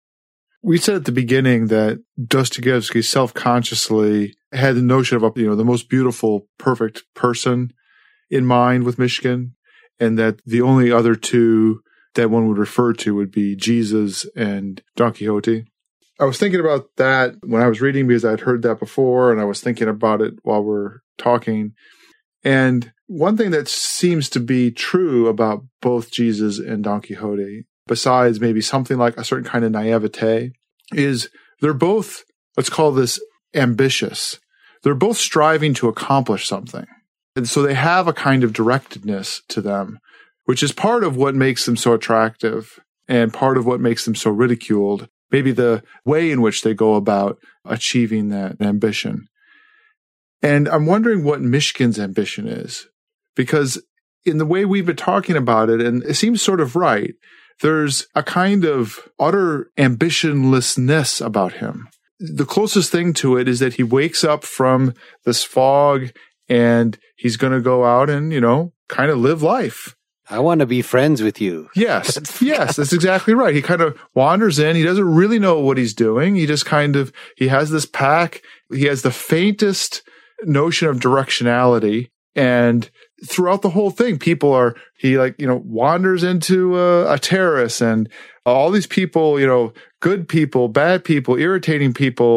We said at the beginning that Dostoevsky self-consciously had the notion of the most beautiful, perfect person in mind with Mishkin, and that the only other two that one would refer to would be Jesus and Don Quixote. I was thinking about that when I was reading because I'd heard that before, and I was thinking about it while we're talking. And one thing that seems to be true about both Jesus and Don Quixote, besides maybe something like a certain kind of naivete, is they're both, let's call this ambitious. They're both striving to accomplish something. And so they have a kind of directedness to them, which is part of what makes them so attractive and part of what makes them so ridiculed. Maybe the way in which they go about achieving that ambition. And I'm wondering what Mishkin's ambition is, because in the way we've been talking about it, and it seems sort of right, there's a kind of utter ambitionlessness about him. The closest thing to it is that he wakes up from this fog and he's going to go out and, kind of live life. I want to be friends with you. Yes. That's exactly right. He kind of wanders in. He doesn't really know what he's doing. He just he has this pack. He has the faintest notion of directionality. And throughout the whole thing, he wanders into a terrace, and all these people, good people, bad people, irritating people,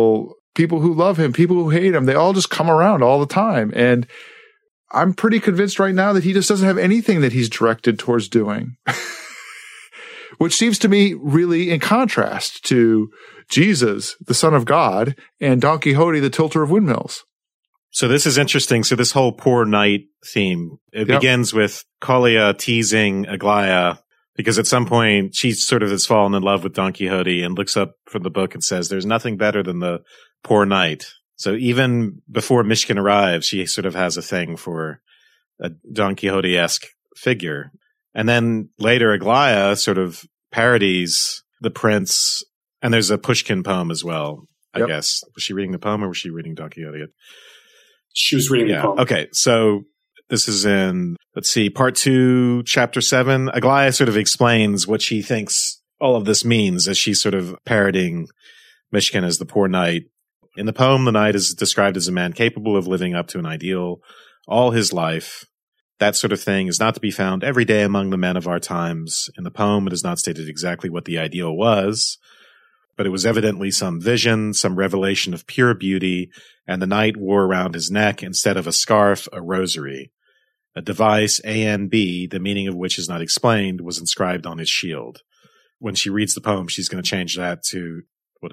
people who love him, people who hate him, they all just come around all the time. And I'm pretty convinced right now that he just doesn't have anything that he's directed towards doing, which seems to me really in contrast to Jesus, the Son of God, and Don Quixote, the tilter of windmills. So this is interesting. So this whole poor knight theme, it begins with Colia teasing Aglaya, because at some point she sort of has fallen in love with Don Quixote and looks up from the book and says, there's nothing better than the poor knight. So even before Mishkin arrives, she sort of has a thing for a Don Quixote-esque figure. And then later Aglaya sort of parodies the prince, and there's a Pushkin poem as well, I guess. Was she reading the poem or was she reading Don Quixote? She was reading the poem. Okay, so this is in, part 2, chapter 7. Aglaya sort of explains what she thinks all of this means as she's sort of parodying Mishkin as the poor knight. In the poem, the knight is described as a man capable of living up to an ideal all his life. That sort of thing is not to be found every day among the men of our times. In the poem, it is not stated exactly what the ideal was, but it was evidently some vision, some revelation of pure beauty, and the knight wore around his neck, instead of a scarf, a rosary. A device, ANB, the meaning of which is not explained, was inscribed on his shield. When she reads the poem, she's going to change that to,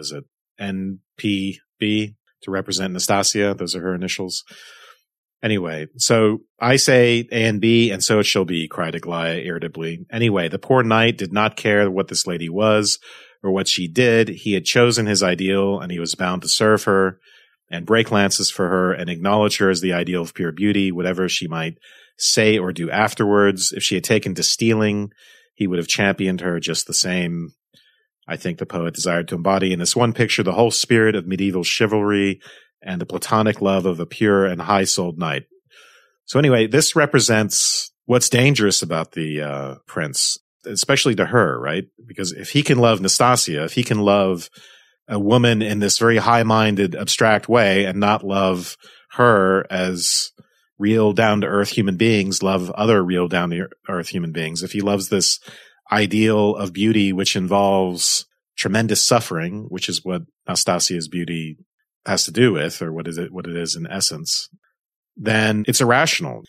NPB, to represent Nastasia. Those are her initials. Anyway, so I say A and B, and so it shall be, cried Aglaya irritably. Anyway, the poor knight did not care what this lady was or what she did. He had chosen his ideal, and he was bound to serve her and break lances for her and acknowledge her as the ideal of pure beauty, whatever she might say or do afterwards. If she had taken to stealing, he would have championed her just the same. I think the poet desired to embody in this one picture the whole spirit of medieval chivalry and the platonic love of a pure and high-souled knight. So anyway, this represents what's dangerous about the prince, especially to her, right? Because if he can love Nastasia, if he can love a woman in this very high-minded, abstract way and not love her as real, down-to-earth human beings love other real, down-to-earth human beings, if he loves this ideal of beauty which involves tremendous suffering, which is what Nastasia's beauty has to do with, or what it is in essence, then it's irrational.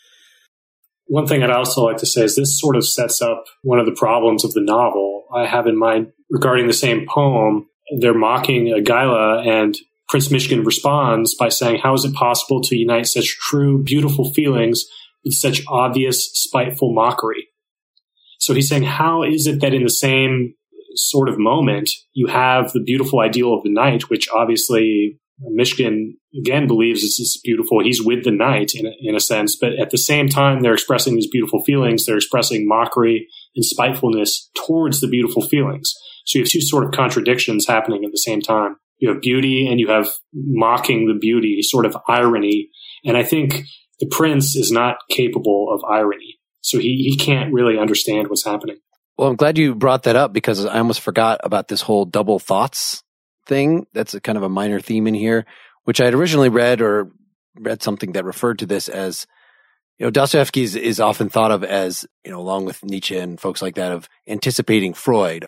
One thing I'd also like to say is this sort of sets up one of the problems of the novel I have in mind regarding the same poem. They're mocking Aglaya, and Prince Mishkin responds by saying, how is it possible to unite such true, beautiful feelings with such obvious, spiteful mockery? So he's saying, how is it that in the same sort of moment, you have the beautiful ideal of the knight, which obviously Mishkin, again, believes is beautiful. He's with the knight in a sense, but at the same time, they're expressing these beautiful feelings. They're expressing mockery and spitefulness towards the beautiful feelings. So you have two sort of contradictions happening at the same time. You have beauty and you have mocking the beauty, sort of irony. And I think the prince is not capable of irony. So he can't really understand what's happening. Well, I'm glad you brought that up because I almost forgot about this whole double thoughts thing. That's a kind of a minor theme in here, which I had originally read something that referred to this as, Dostoevsky is often thought of as, along with Nietzsche and folks like that, of anticipating Freud.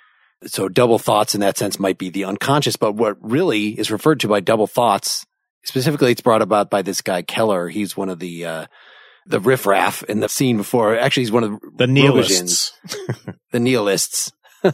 So double thoughts in that sense might be the unconscious, but what really is referred to by double thoughts, specifically it's brought about by this guy Keller. He's one of the riffraff in the scene before. Actually, he's one of the nihilists. The nihilists.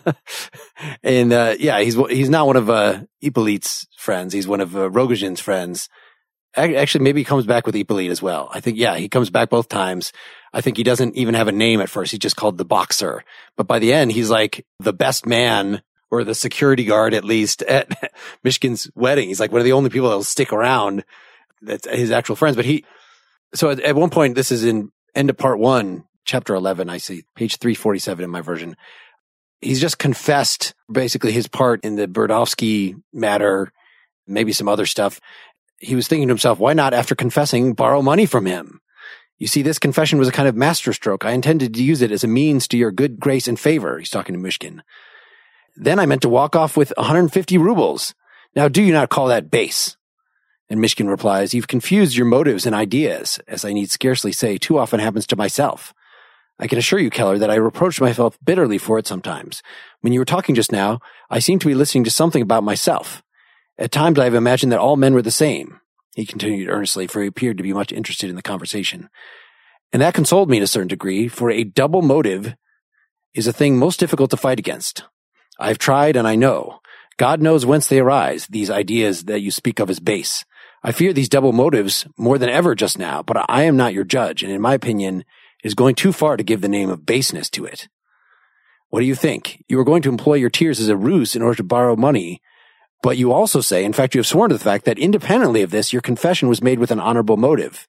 And he's not one of Hippolyte's friends. He's one of Rogojin's friends. Actually, maybe he comes back with Hippolyte as well. I think, he comes back both times. I think he doesn't even have a name at first. He's just called the Boxer. But by the end, he's like the best man, or the security guard at least, at Mishkin's wedding. He's like one of the only people that'll stick around. That's his actual friends. But so at one point, this is in end of part 1, chapter 11, I see, page 347 in my version. He's just confessed basically his part in the Burdovsky matter, maybe some other stuff. He was thinking to himself, why not, after confessing, borrow money from him? You see, this confession was a kind of masterstroke. I intended to use it as a means to your good grace and favor. He's talking to Mishkin. Then I meant to walk off with 150 rubles. Now, do you not call that base? And Mishkin replies, you've confused your motives and ideas, as I need scarcely say too often happens to myself. I can assure you, Keller, that I reproach myself bitterly for it sometimes. When you were talking just now, I seemed to be listening to something about myself. At times I have imagined that all men were the same, he continued earnestly, for he appeared to be much interested in the conversation. And that consoled me to a certain degree, for a double motive is a thing most difficult to fight against. I've tried and I know. God knows whence they arise, these ideas that you speak of as base. I fear these double motives more than ever just now, but I am not your judge, and in my opinion, it is going too far to give the name of baseness to it. What do you think? You are going to employ your tears as a ruse in order to borrow money, but you also say, in fact, you have sworn to the fact that independently of this, your confession was made with an honorable motive.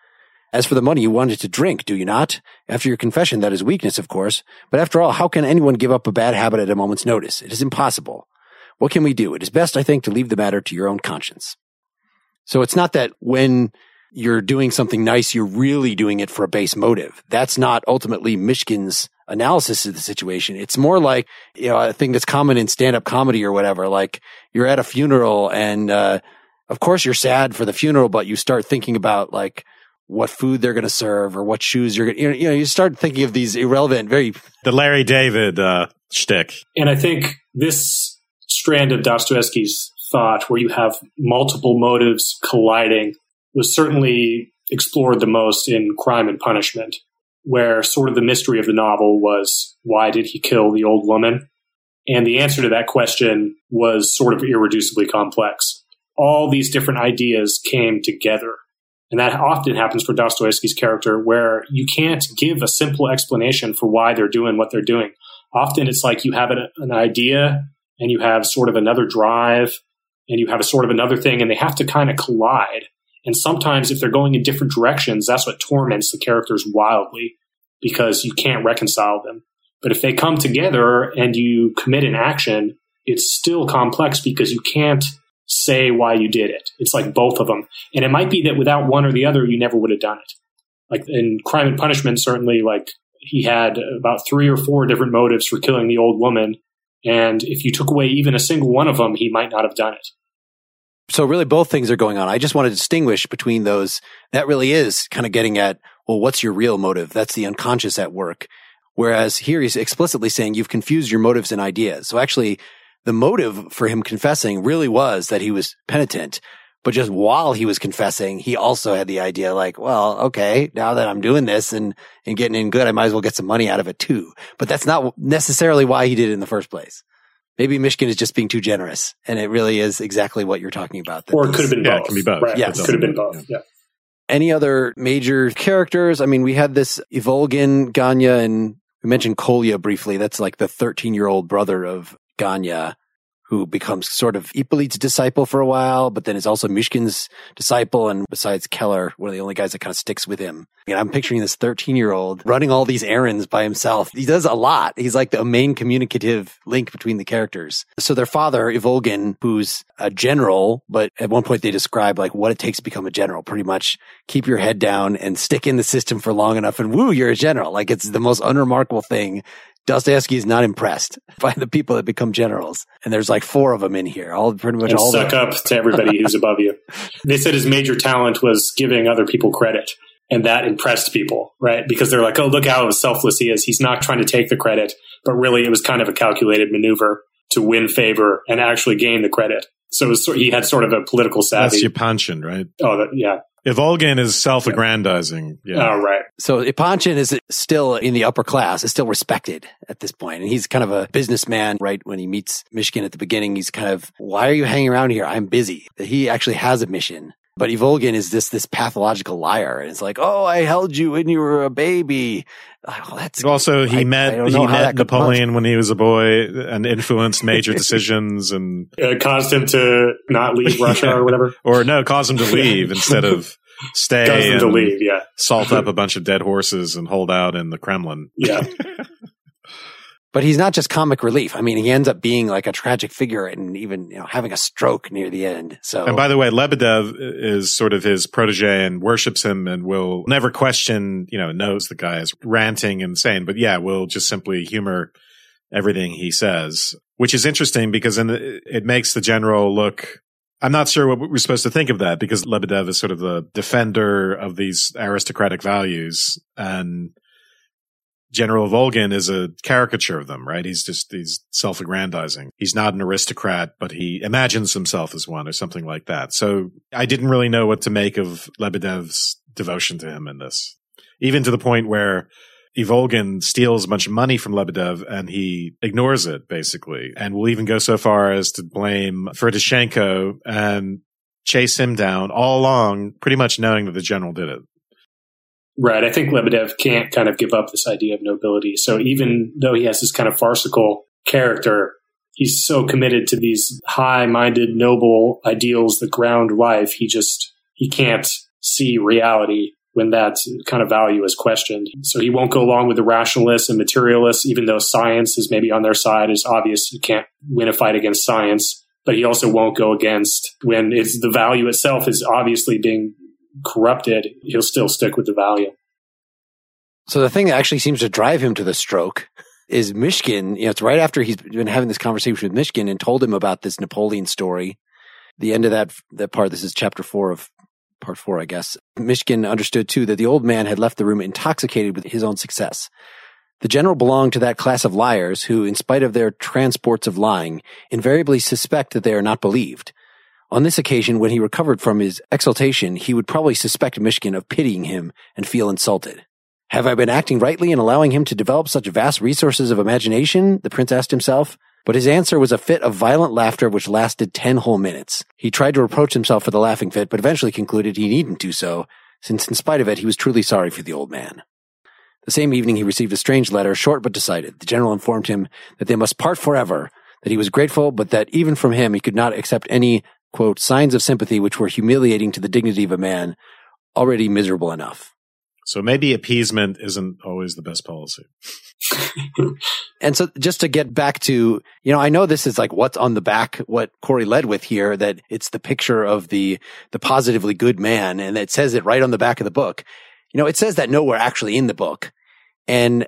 As for the money, you wanted to drink, do you not? After your confession, that is weakness, of course. But after all, how can anyone give up a bad habit at a moment's notice? It is impossible. What can we do? It is best, I think, to leave the matter to your own conscience. So it's not that when you're doing something nice, you're really doing it for a base motive. That's not ultimately Mishkin's analysis of the situation. It's more like, a thing that's common in stand-up comedy or whatever. Like you're at a funeral and, of course you're sad for the funeral, but you start thinking about like what food they're going to serve or what shoes you're going to, you start thinking of these irrelevant, the Larry David, shtick. And I think this strand of Dostoevsky's thought where you have multiple motives colliding was certainly explored the most in Crime and Punishment, where sort of the mystery of the novel was, why did he kill the old woman? And the answer to that question was sort of irreducibly complex. All these different ideas came together. And that often happens for Dostoevsky's character, where you can't give a simple explanation for why they're doing what they're doing. Often it's like you have an idea and you have sort of another drive and you have a sort of another thing, and they have to kind of collide. And sometimes if they're going in different directions, that's what torments the characters wildly, because you can't reconcile them. But if they come together and you commit an action, it's still complex because you can't say why you did it. It's like both of them. And it might be that without one or the other, you never would have done it. Like in Crime and Punishment, certainly, like he had about 3 or 4 different motives for killing the old woman. And if you took away even a single one of them, he might not have done it. So really both things are going on. I just want to distinguish between those. That really is kind of getting at, well, what's your real motive? That's the unconscious at work. Whereas here he's explicitly saying you've confused your motives and ideas. So actually the motive for him confessing really was that he was penitent. But just while he was confessing, he also had the idea like, well, okay, now that I'm doing this and getting in good, I might as well get some money out of it too. But that's not necessarily why he did it in the first place. Maybe Mishkin is just being too generous, and it really is exactly what you're talking about. Or it could have been both. Yeah, it can be both. Right. Yes. It could have been both, yeah. Any other major characters? I mean, we had this Ivolgin, Ganya, and we mentioned Kolya briefly. That's like the 13-year-old brother of Ganya, who becomes sort of Ippolit's disciple for a while, but then is also Mishkin's disciple. And besides Keller, one of the only guys that kind of sticks with him. I'm picturing this 13-year-old running all these errands by himself. He does a lot. He's like the main communicative link between the characters. So their father, Ivolgin, who's a general, but at one point they describe like what it takes to become a general. Pretty much keep your head down and stick in the system for long enough and woo, you're a general. Like it's the most unremarkable thing. Dostoevsky is not impressed by the people that become generals. And there's like 4 of them in here. Suck up to everybody who's above you. They said his major talent was giving other people credit. And that impressed people, right? Because they're like, oh, look how selfless he is. He's not trying to take the credit. But really, it was kind of a calculated maneuver to win favor and actually gain the credit. So he had sort of a political savvy. That's Epanchin, right? Oh, yeah. Ivolgin is self-aggrandizing. Yeah. Oh, right. So Epanchin is still in the upper class, is still respected at this point. And he's kind of a businessman, right? When he meets Mishkin at the beginning, he's kind of, why are you hanging around here? I'm busy. He actually has a mission. But Ivolgin is this pathological liar. And it's like, oh, I held you when you were a baby. Oh, that's also, he met Napoleon when he was a boy and influenced major decisions and caused him to not leave Russia or whatever. Or no, caused him to leave instead of stay. Caused him to leave, yeah. Salt up a bunch of dead horses and hold out in the Kremlin. Yeah. But he's not just comic relief. I mean, he ends up being like a tragic figure and even, having a stroke near the end. So, and by the way, Lebedev is sort of his protege and worships him and will never question, knows the guy is ranting and insane, but yeah, will just simply humor everything he says, which is interesting because it makes the general look, I'm not sure what we're supposed to think of that because Lebedev is sort of the defender of these aristocratic values and General Volgin is a caricature of them, right? He's self-aggrandizing. He's not an aristocrat, but he imagines himself as one or something like that. So I didn't really know what to make of Lebedev's devotion to him in this. Even to the point where Ivolgin steals a bunch of money from Lebedev and he ignores it, basically, and will even go so far as to blame Ferdishenko and chase him down all along, pretty much knowing that the general did it. Right. I think Lebedev can't kind of give up this idea of nobility. So even though he has this kind of farcical character, he's so committed to these high-minded, noble ideals that ground life, he can't see reality when that kind of value is questioned. So he won't go along with the rationalists and materialists, even though science is maybe on their side. It's obvious you can't win a fight against science, but he also won't go against when the value itself is obviously being corrupted. He'll still stick with the value. So the thing that actually seems to drive him to the stroke is Mishkin. It's right after he's been having this conversation with Mishkin and told him about this Napoleon story. The end of that part, this is chapter 4 of part 4, I guess. Mishkin understood too that the old man had left the room intoxicated with his own success. The general belonged to that class of liars who, in spite of their transports of lying, invariably suspect that they are not believed. On this occasion, when he recovered from his exaltation, he would probably suspect Mishkin of pitying him and feel insulted. Have I been acting rightly in allowing him to develop such vast resources of imagination? The prince asked himself. But his answer was a fit of violent laughter which lasted 10 whole minutes. He tried to reproach himself for the laughing fit, but eventually concluded he needn't do so, since in spite of it, he was truly sorry for the old man. The same evening, he received a strange letter, short but decided. The general informed him that they must part forever, that he was grateful, but that even from him he could not accept any, quote, signs of sympathy which were humiliating to the dignity of a man already miserable enough. So maybe appeasement isn't always the best policy. And so just to get back to, I know this is like what's on the back, what Corey led with here, that it's the picture of the positively good man. And it says it right on the back of the book. It says that nowhere actually in the book. And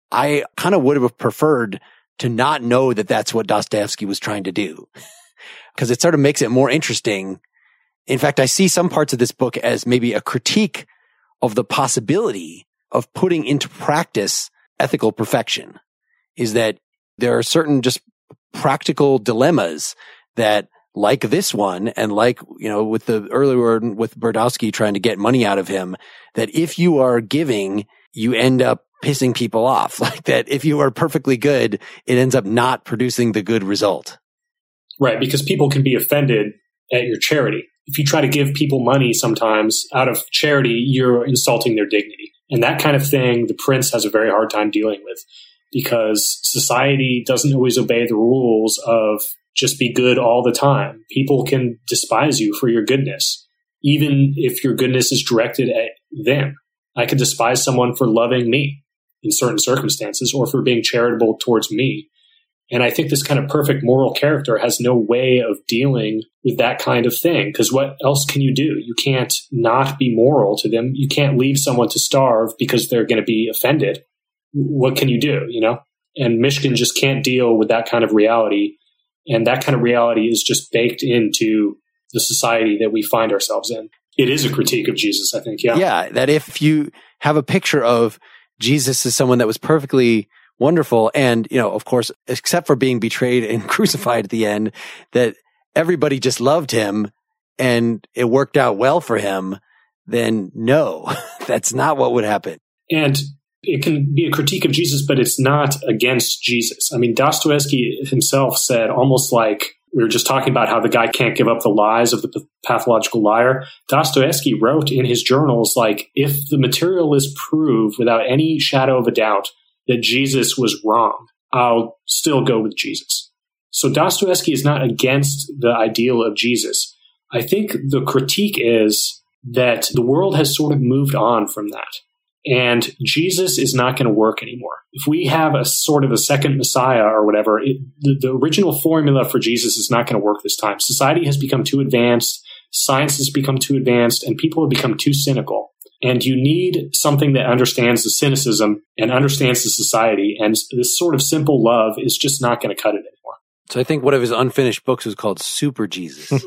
I kind of would have preferred to not know that that's what Dostoevsky was trying to do, because it sort of makes it more interesting. In fact, I see some parts of this book as maybe a critique of the possibility of putting into practice ethical perfection. Is that there are certain just practical dilemmas that, like this one, and like, with the earlier one with Berdowski trying to get money out of him, that if you are giving, you end up pissing people off. Like that if you are perfectly good, it ends up not producing the good result. Right, because people can be offended at your charity. If you try to give people money sometimes out of charity, you're insulting their dignity. And that kind of thing, the prince has a very hard time dealing with, because society doesn't always obey the rules of just be good all the time. People can despise you for your goodness, even if your goodness is directed at them. I could despise someone for loving me in certain circumstances or for being charitable towards me. And I think this kind of perfect moral character has no way of dealing with that kind of thing, because what else can you do? You can't not be moral to them. You can't leave someone to starve because they're going to be offended. What can you do, And Mishkin just can't deal with that kind of reality. And that kind of reality is just baked into the society that we find ourselves in. It is a critique of Jesus, I think. Yeah. Yeah. That if you have a picture of Jesus as someone that was perfectly wonderful, and, of course, except for being betrayed and crucified at the end, that everybody just loved him and it worked out well for him, then no, that's not what would happen. And it can be a critique of Jesus, but it's not against Jesus. I mean, Dostoevsky himself said, almost like we were just talking about how the guy can't give up the lies of the pathological liar. Dostoevsky wrote in his journals, like, if the material is proved without any shadow of a doubt that Jesus was wrong, I'll still go with Jesus. So Dostoevsky is not against the ideal of Jesus. I think the critique is that the world has sort of moved on from that. And Jesus is not going to work anymore. If we have a sort of a second Messiah or whatever, the original formula for Jesus is not going to work this time. Society has become too advanced, science has become too advanced, and people have become too cynical. And you need something that understands the cynicism and understands the society. And this sort of simple love is just not going to cut it anymore. So I think one of his unfinished books was called Super Jesus.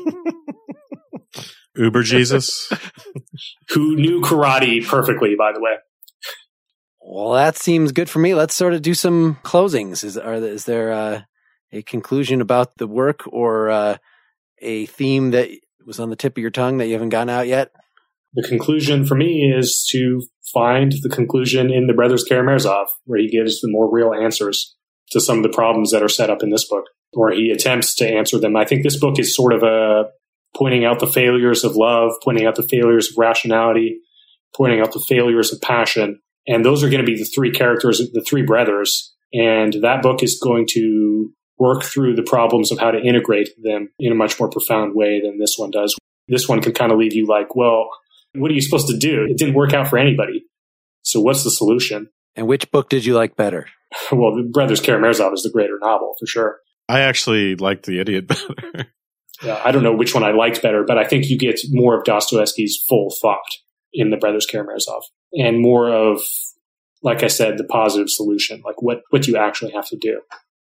Uber Jesus. Who knew karate perfectly, by the way. Well, that seems good for me. Let's sort of do some closings. Is there a conclusion about the work or a theme that was on the tip of your tongue that you haven't gotten out yet? The conclusion for me is to find the conclusion in the Brothers Karamazov, where he gives the more real answers to some of the problems that are set up in this book, or he attempts to answer them. I think this book is sort of pointing out the failures of love, pointing out the failures of rationality, pointing out the failures of passion. And those are going to be the three characters, the three brothers. And that book is going to work through the problems of how to integrate them in a much more profound way than this one does. This one can kind of leave you like, well, what are you supposed to do? It didn't work out for anybody. So what's the solution? And which book did you like better? Well, the Brothers Karamazov is the greater novel, for sure. I actually liked The Idiot better. Yeah, I don't know which one I liked better, but I think you get more of Dostoevsky's full thought in the Brothers Karamazov, and more of, like I said, the positive solution, like what you actually have to do.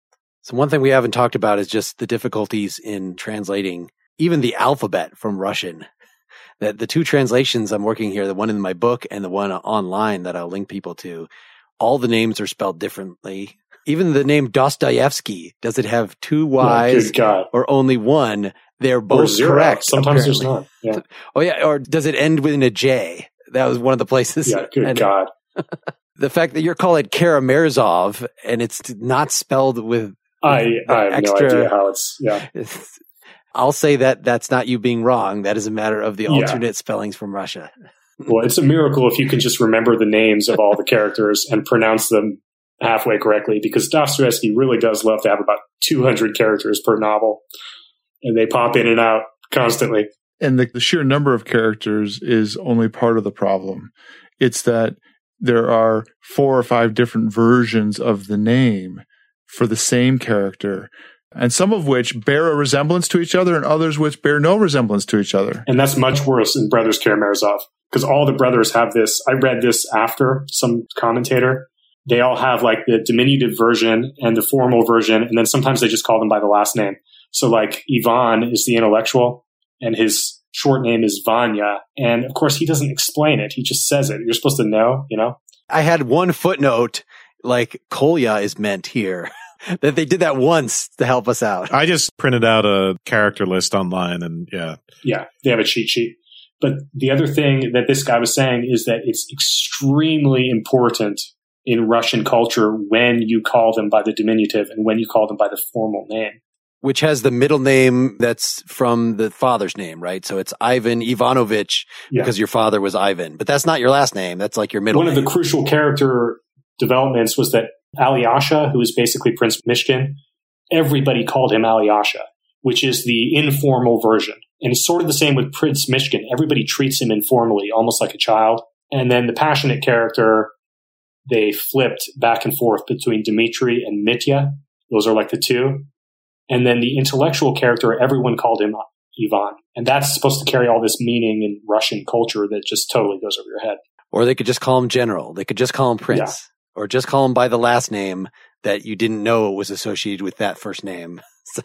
So one thing we haven't talked about is just the difficulties in translating even the alphabet from Russian. That the two translations I'm working here, the one in my book and the one online that I'll link people to, all the names are spelled differently. Even the name Dostoevsky, does it have two Y's or only one? They're both correct. Sometimes apparently. There's not. Yeah. Oh, yeah. Or does it end with a J? That was one of the places. Yeah, good God. The fact that you call it Karamazov and it's not spelled with I have no idea how yeah. I'll say that that's not you being wrong. That is a matter of the alternate spellings from Russia. Well, it's a miracle if you can just remember the names of all the characters and pronounce them halfway correctly, because Dostoevsky really does love to have about 200 characters per novel, and they pop in and out constantly. And the sheer number of characters is only part of the problem. It's that there are 4 or 5 different versions of the name for the same character, and some of which bear a resemblance to each other and others which bear no resemblance to each other. And that's much worse in Brothers Karamazov, because all the brothers have this. I read this after some commentator. They all have like the diminutive version and the formal version, and then sometimes they just call them by the last name. So like Ivan is the intellectual, and his short name is Vanya. And of course, he doesn't explain it. He just says it. You're supposed to know, you know? I had one footnote, like Kolya is meant here. That they did that once to help us out. I just printed out a character list online and Yeah, they have a cheat sheet. But the other thing that this guy was saying is that it's extremely important in Russian culture when you call them by the diminutive and when you call them by the formal name. Which has the middle name that's from the father's name, right? So it's Ivan Ivanovich because your father was Ivan. But that's not your last name. That's like your middle name. One of the crucial character developments was that Alyosha, who is basically Prince Mishkin, everybody called him Alyosha, which is the informal version. And it's sort of the same with Prince Mishkin. Everybody treats him informally, almost like a child. And then the passionate character, they flipped back and forth between Dmitri and Mitya. Those are like the two. And then the intellectual character, everyone called him Ivan. And that's supposed to carry all this meaning in Russian culture that just totally goes over your head. Or they could just call him General. They could just call him Prince. Yeah. Or just call him by the last name that you didn't know was associated with that first name.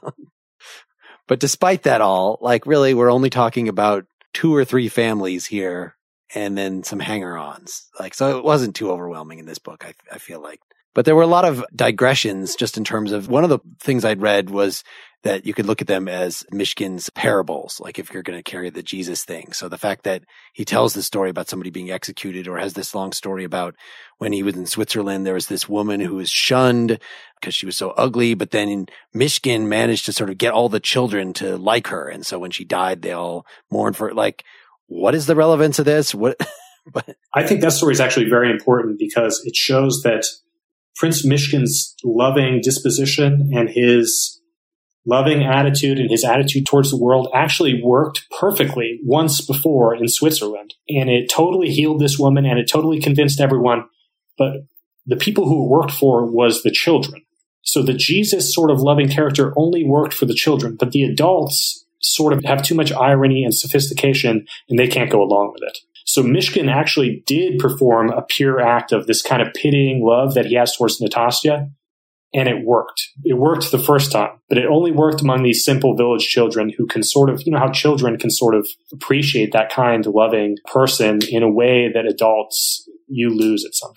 But despite that all, like really, we're only talking about 2 or 3 families here and then some hanger-ons. Like, so it wasn't too overwhelming in this book, I feel like. But there were a lot of digressions just in terms of, one of the things I'd read was that you could look at them as Mishkin's parables, like if you're going to carry the Jesus thing. So the fact that he tells this story about somebody being executed, or has this long story about when he was in Switzerland, there was this woman who was shunned because she was so ugly, but then Mishkin managed to sort of get all the children to like her. And so when she died, they all mourned for it. Like, what is the relevance of this? But I think that story is actually very important because it shows that Prince Mishkin's loving disposition and his loving attitude and his attitude towards the world actually worked perfectly once before in Switzerland. And it totally healed this woman and it totally convinced everyone. But the people who it worked for was the children. So the Jesus sort of loving character only worked for the children, but the adults sort of have too much irony and sophistication and they can't go along with it. So Mishkin actually did perform a pure act of this kind of pitying love that he has towards Natasha, and it worked. It worked the first time, but it only worked among these simple village children who can sort of, you know how children can sort of appreciate that kind, loving person in a way that adults, you lose at some time.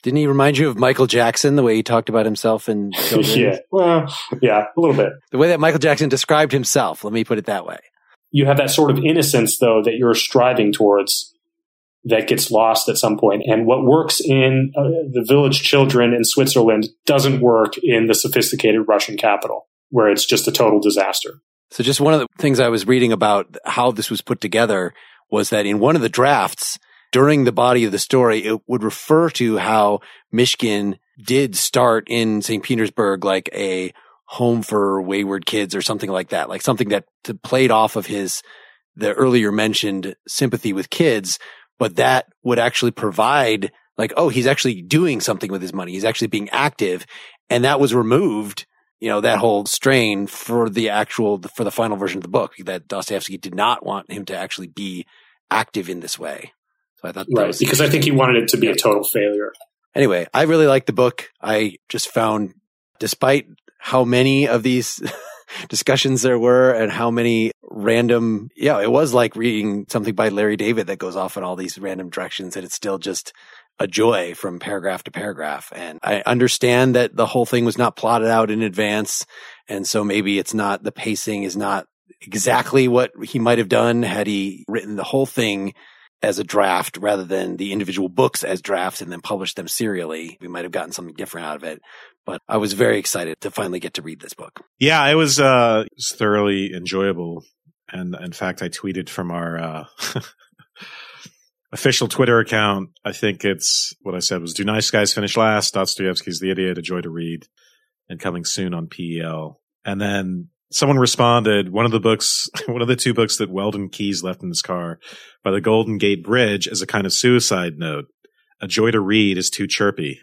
Didn't he remind you of Michael Jackson, the way he talked about himself in children? Yeah, well, yeah, a little bit. The way that Michael Jackson described himself, let me put it that way. You have that sort of innocence, though, that you're striving towards that gets lost at some point. And what works in the village children in Switzerland doesn't work in the sophisticated Russian capital, where it's just a total disaster. So just one of the things I was reading about how this was put together was that in one of the drafts, during the body of the story, it would refer to how Mishkin did start in St. Petersburg like a home for wayward kids or something like that, like something that played off of the earlier mentioned sympathy with kids, but that would actually provide like, oh, he's actually doing something with his money. He's actually being active. And that was removed, that whole strain for the final version of the book, that Dostoevsky did not want him to actually be active in this way. So I thought right, because I think he wanted it to be a total failure. Anyway, I really liked the book. I just found, despite how many of these discussions there were and how many random, it was like reading something by Larry David that goes off in all these random directions, and it's still just a joy from paragraph to paragraph. And I understand that the whole thing was not plotted out in advance. And so maybe the pacing is not exactly what he might have done had he written the whole thing as a draft rather than the individual books as drafts and then published them serially. We might have gotten something different out of it. But I was very excited to finally get to read this book. Yeah, it was thoroughly enjoyable. And in fact, I tweeted from our official Twitter account. I think it's what I said was, "Do nice guys finish last? Dostoevsky's The Idiot, a joy to read, and coming soon on PEL." And then someone responded, one of the two books that Weldon Keys left in his car by the Golden Gate Bridge as a kind of suicide note. A joy to read is too chirpy.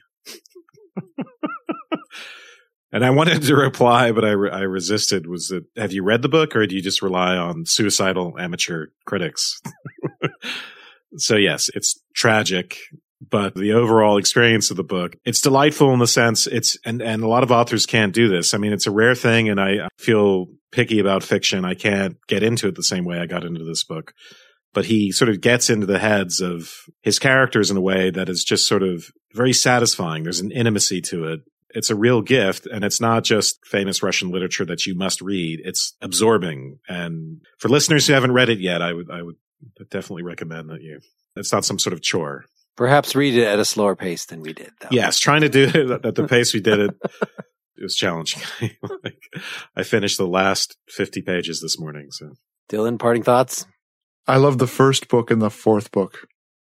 And I wanted to reply, but I resisted. Was it, have you read the book, or do you just rely on suicidal amateur critics? So yes, it's tragic, but the overall experience of the book, it's delightful in the sense and a lot of authors can't do this. I mean, it's a rare thing, and I feel picky about fiction. I can't get into it the same way I got into this book. But he sort of gets into the heads of his characters in a way that is just sort of very satisfying. There's an intimacy to it. It's a real gift, and it's not just famous Russian literature that you must read. It's absorbing. And for listeners who haven't read it yet, I would definitely recommend that it's not some sort of chore. Perhaps read it at a slower pace than we did, though. Yes, trying to do it at the pace we did it, it was challenging. I finished the last 50 pages this morning. So, Dylan, parting thoughts? I love the first book and the fourth book.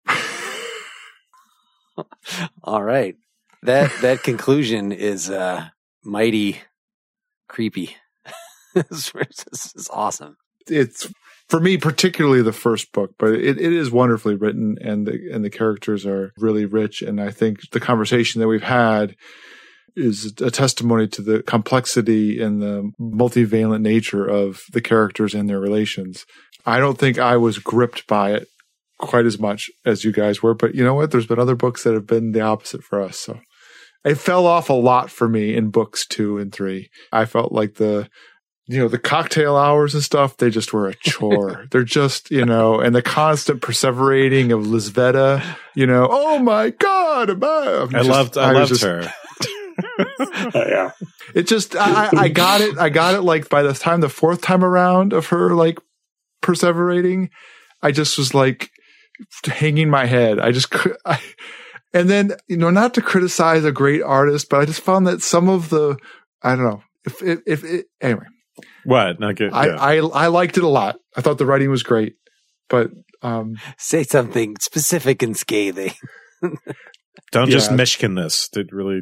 All right. That conclusion is mighty creepy. This is awesome. It's, for me, particularly the first book, but it is wonderfully written, and the characters are really rich. And I think the conversation that we've had is a testimony to the complexity and the multivalent nature of the characters and their relations. I don't think I was gripped by it quite as much as you guys were, but you know what? There's been other books that have been the opposite for us. So it fell off a lot for me in books 2 and 3. I felt like the cocktail hours and stuff, they just were a chore. They're just, and the constant perseverating of Lizveta, oh my God. I loved her. Yeah. It just, I got it like by the time the fourth time around of her like perseverating, I just was like hanging my head. And then, not to criticize a great artist, but I just found that some of the, I don't know, anyway. What? Not good. I liked it a lot. I thought the writing was great, but say something specific and scathing. Don't just Mishkin this. It really.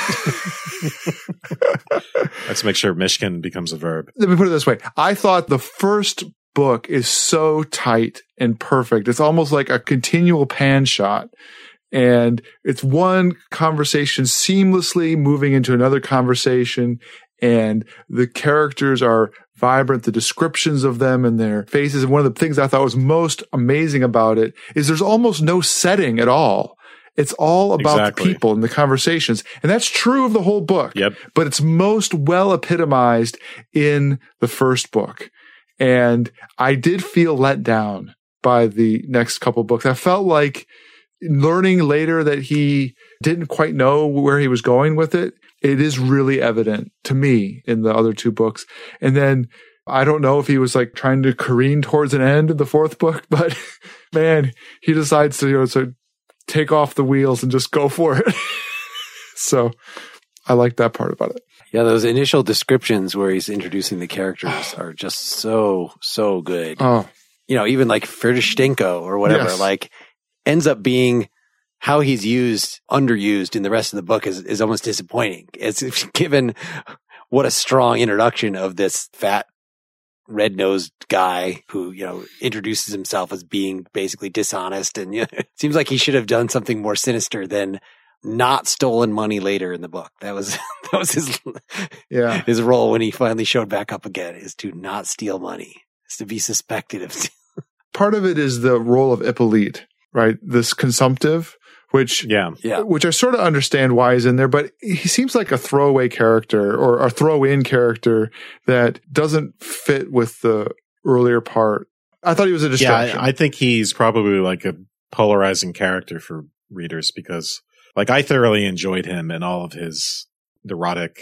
Let's make sure Mishkin becomes a verb. Let me put it this way. I thought the first book is so tight and perfect. It's almost like a continual pan shot. And it's one conversation seamlessly moving into another conversation. And the characters are vibrant, the descriptions of them and their faces. And one of the things I thought was most amazing about it is there's almost no setting at all. It's all about the people and the conversations. And that's true of the whole book. Yep. But it's most well epitomized in the first book. And I did feel let down by the next couple books. I felt like learning later that he didn't quite know where he was going with it. It is really evident to me in the other two books. And then I don't know if he was like trying to careen towards an end in the fourth book, but man, he decides to take off the wheels and just go for it. So I like that part about it. Yeah, those initial descriptions where he's introducing the characters are just so good. Oh, even like Ferdishtenko or whatever, yes. like ends up being how he's underused in the rest of the book is almost disappointing. It's given what a strong introduction of this fat, red-nosed guy who, introduces himself as being basically dishonest. And it seems like he should have done something more sinister than not stolen money later in the book. That was his role when he finally showed back up again, is to not steal money, is to be suspected of. Part of it is the role of Hippolyte, right? This consumptive, which I sort of understand why he's in there, but he seems like a throwaway character or a throw-in character that doesn't fit with the earlier part. I thought he was a distraction. Yeah, I think he's probably like a polarizing character for readers because, like, I thoroughly enjoyed him and all of his neurotic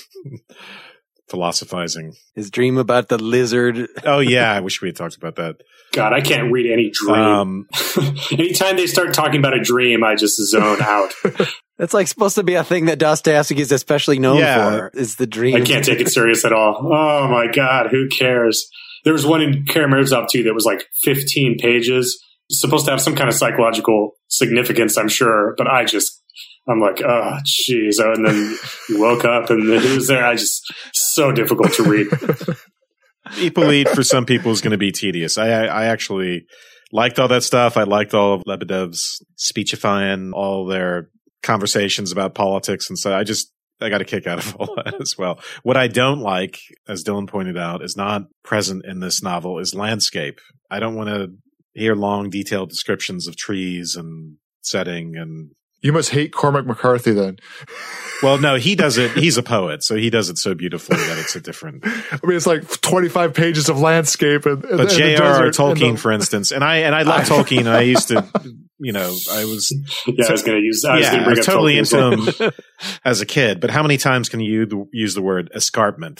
philosophizing. His dream about the lizard. Oh, yeah. I wish we had talked about that. God, I can't read any dream. Anytime they start talking about a dream, I just zone out. That's like supposed to be a thing that Dostoevsky is especially known for, is the dream. I can't take it serious at all. Oh, my God. Who cares? There was one in Karamazov, too, that was like 15 pages. It's supposed to have some kind of psychological significance, I'm sure. But I'm like, oh, geez. Oh, and then you woke up and it was there. So difficult to read. Hippolyte for some people is going to be tedious. I actually liked all that stuff. I liked all of Lebedev's speechifying, all their conversations about politics. And so I got a kick out of all that as well. What I don't like, as Dylan pointed out, is not present in this novel is landscape. I don't want to hear long, detailed descriptions of trees and setting and. You must hate Cormac McCarthy then. Well, no, he does it. He's a poet, so he does it so beautifully that it's a different. I mean, it's like 25 pages of landscape. But J.R.R. Tolkien, for instance, and I love Tolkien. I used to, I was. Yeah, I was going to bring up totally Tolkien into him as a kid. But how many times can you use the word escarpment?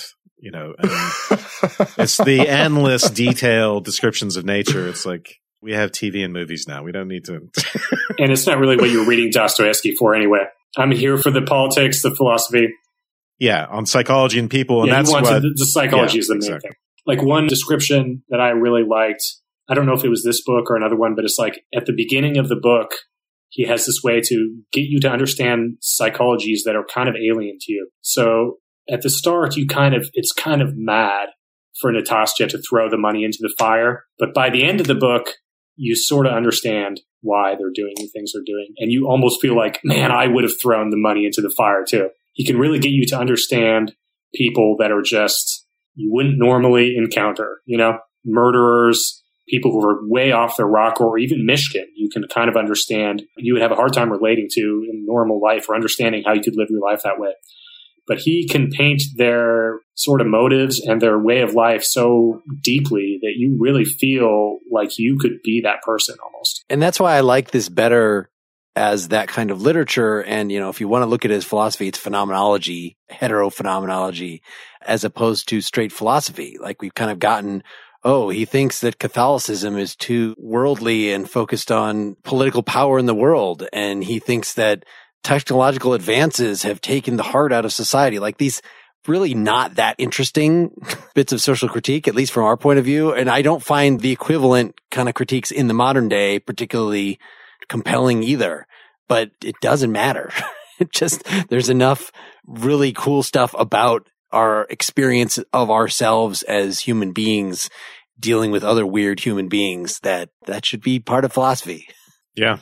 It's the endless detailed descriptions of nature. It's like. We have TV and movies now. We don't need to. And it's not really what you're reading Dostoevsky for anyway. I'm here for the politics, the philosophy. Yeah, on psychology and people. And that's what the psychology is the main thing. Like one description that I really liked, I don't know if it was this book or another one, but it's like at the beginning of the book, he has this way to get you to understand psychologies that are kind of alien to you. So at the start, it's kind of mad for Natasha to throw the money into the fire. But by the end of the book, you sort of understand why they're doing the things they're doing. And you almost feel like, man, I would have thrown the money into the fire too. He can really get you to understand people that are just, you wouldn't normally encounter, murderers, people who are way off their rocker, or even Mishkin. You can kind of understand, you would have a hard time relating to in normal life or understanding how you could live your life that way. But he can paint their sort of motives and their way of life so deeply that you really feel like you could be that person almost. And that's why I like this better as that kind of literature. And, if you want to look at his philosophy, it's phenomenology, heterophenomenology, as opposed to straight philosophy. Like we've kind of gotten, he thinks that Catholicism is too worldly and focused on political power in the world. And he thinks that technological advances have taken the heart out of society. Like these really not that interesting bits of social critique, at least from our point of view. And I don't find the equivalent kind of critiques in the modern day particularly compelling either, but it doesn't matter. There's enough really cool stuff about our experience of ourselves as human beings dealing with other weird human beings that should be part of philosophy. Yeah.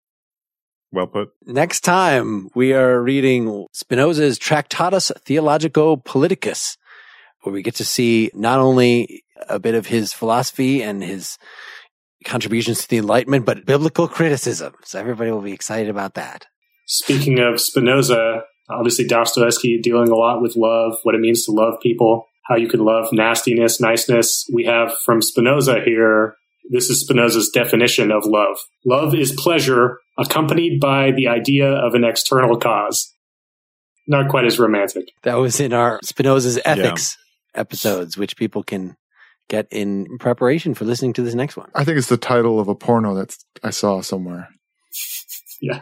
Well put. Next time, we are reading Spinoza's Tractatus Theologico-Politicus, where we get to see not only a bit of his philosophy and his contributions to the Enlightenment, but biblical criticism. So everybody will be excited about that. Speaking of Spinoza, obviously Dostoevsky dealing a lot with love, what it means to love people, how you can love nastiness, niceness. We have from Spinoza here This is Spinoza's definition of love. Love is pleasure accompanied by the idea of an external cause. Not quite as romantic. That was in our Spinoza's Ethics episodes, which people can get in preparation for listening to this next one. I think it's the title of a porno that I saw somewhere. Yeah.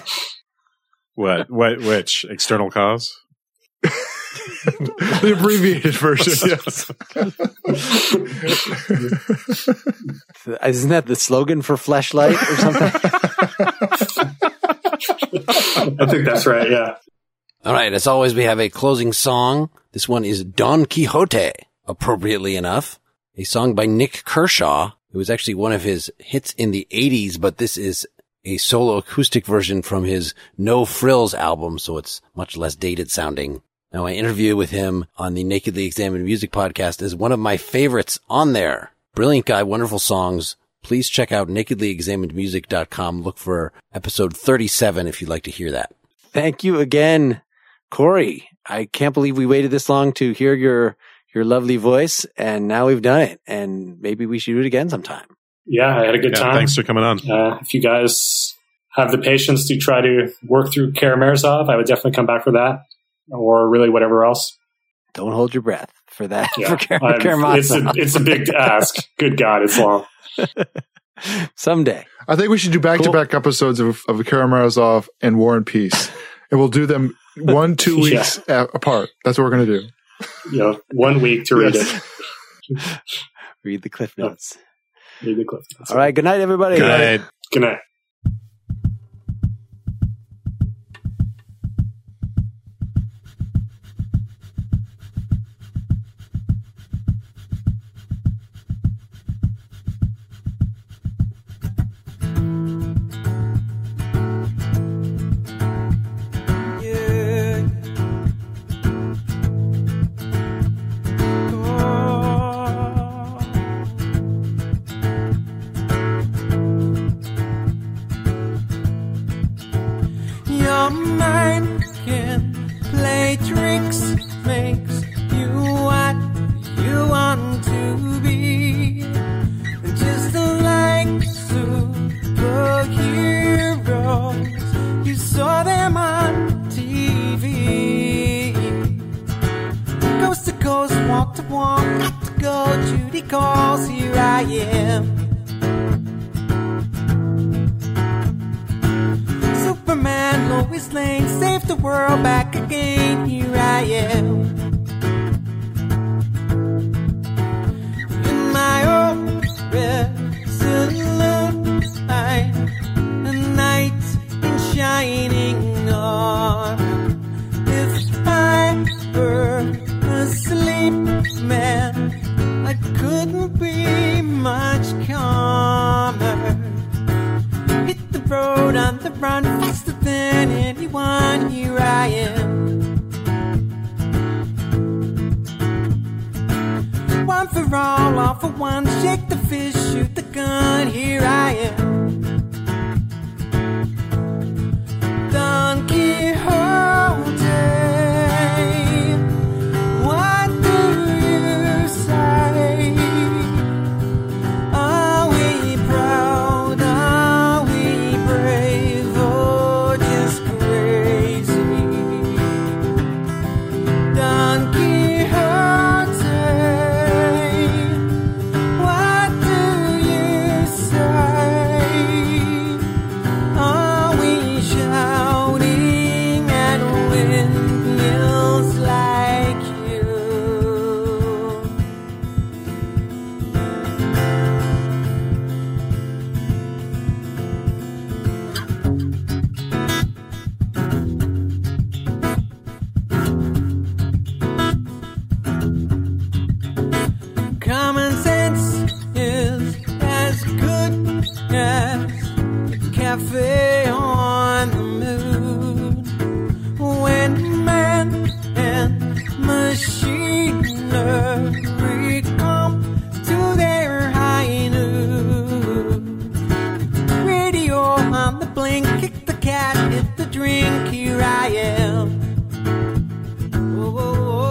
Which? External cause? The abbreviated version, yes. Isn't that the slogan for Fleshlight or something? I think that's right, yeah. All right, as always, we have a closing song. This one is Don Quixote, appropriately enough. A song by Nick Kershaw. It was actually one of his hits in the 80s, but this is a solo acoustic version from his No Frills album, so it's much less dated sounding. Now, my interview with him on the Nakedly Examined Music podcast is one of my favorites on there. Brilliant guy, wonderful songs. Please check out nakedlyexaminedmusic.com. Look for episode 37 if you'd like to hear that. Thank you again, Corey. I can't believe we waited this long to hear your lovely voice, and now we've done it, and maybe we should do it again sometime. Yeah, I had a good time. Thanks for coming on. If you guys have the patience to try to work through Karamazov, I would definitely come back for that, or really whatever else. Don't hold your breath for that. Yeah, for Karamazov. it's a big ask. Good God, it's long. Someday. I think we should do back-to-back episodes of Karamazov and War and Peace. And we'll do them 1-2 weeks apart. That's what we're going to do. 1 week to read it. Read the Cliff Notes. Read the Cliff Notes. All right. Good night, everybody. Good night. Good night.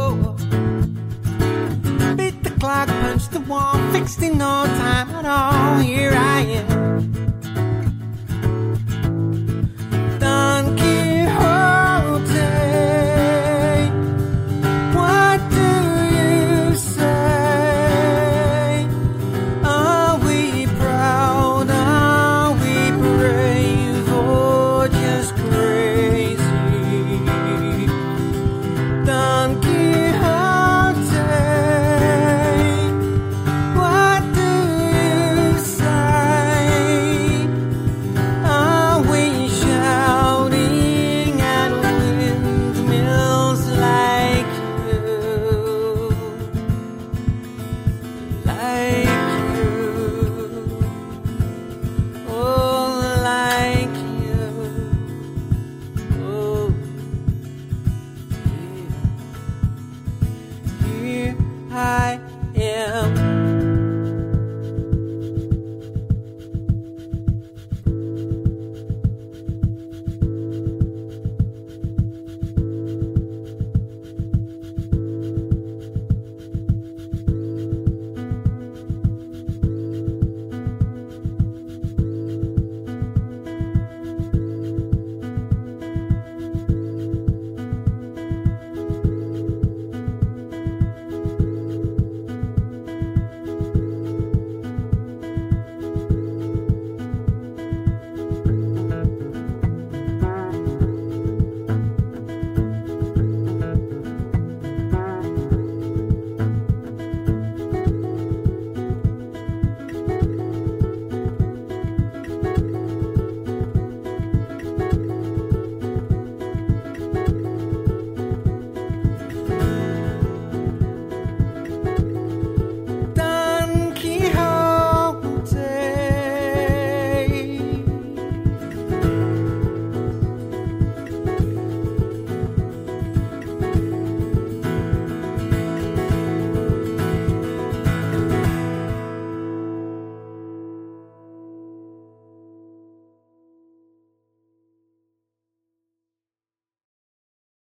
Fixed in no time at all. now here I am. Don Quixote, what do you say? Are we proud? Are we brave? Or just crazy? Don Quixote, what do you say? Are we shouting at windmills like you? Like you? Oh, like you? Oh, yeah. Here I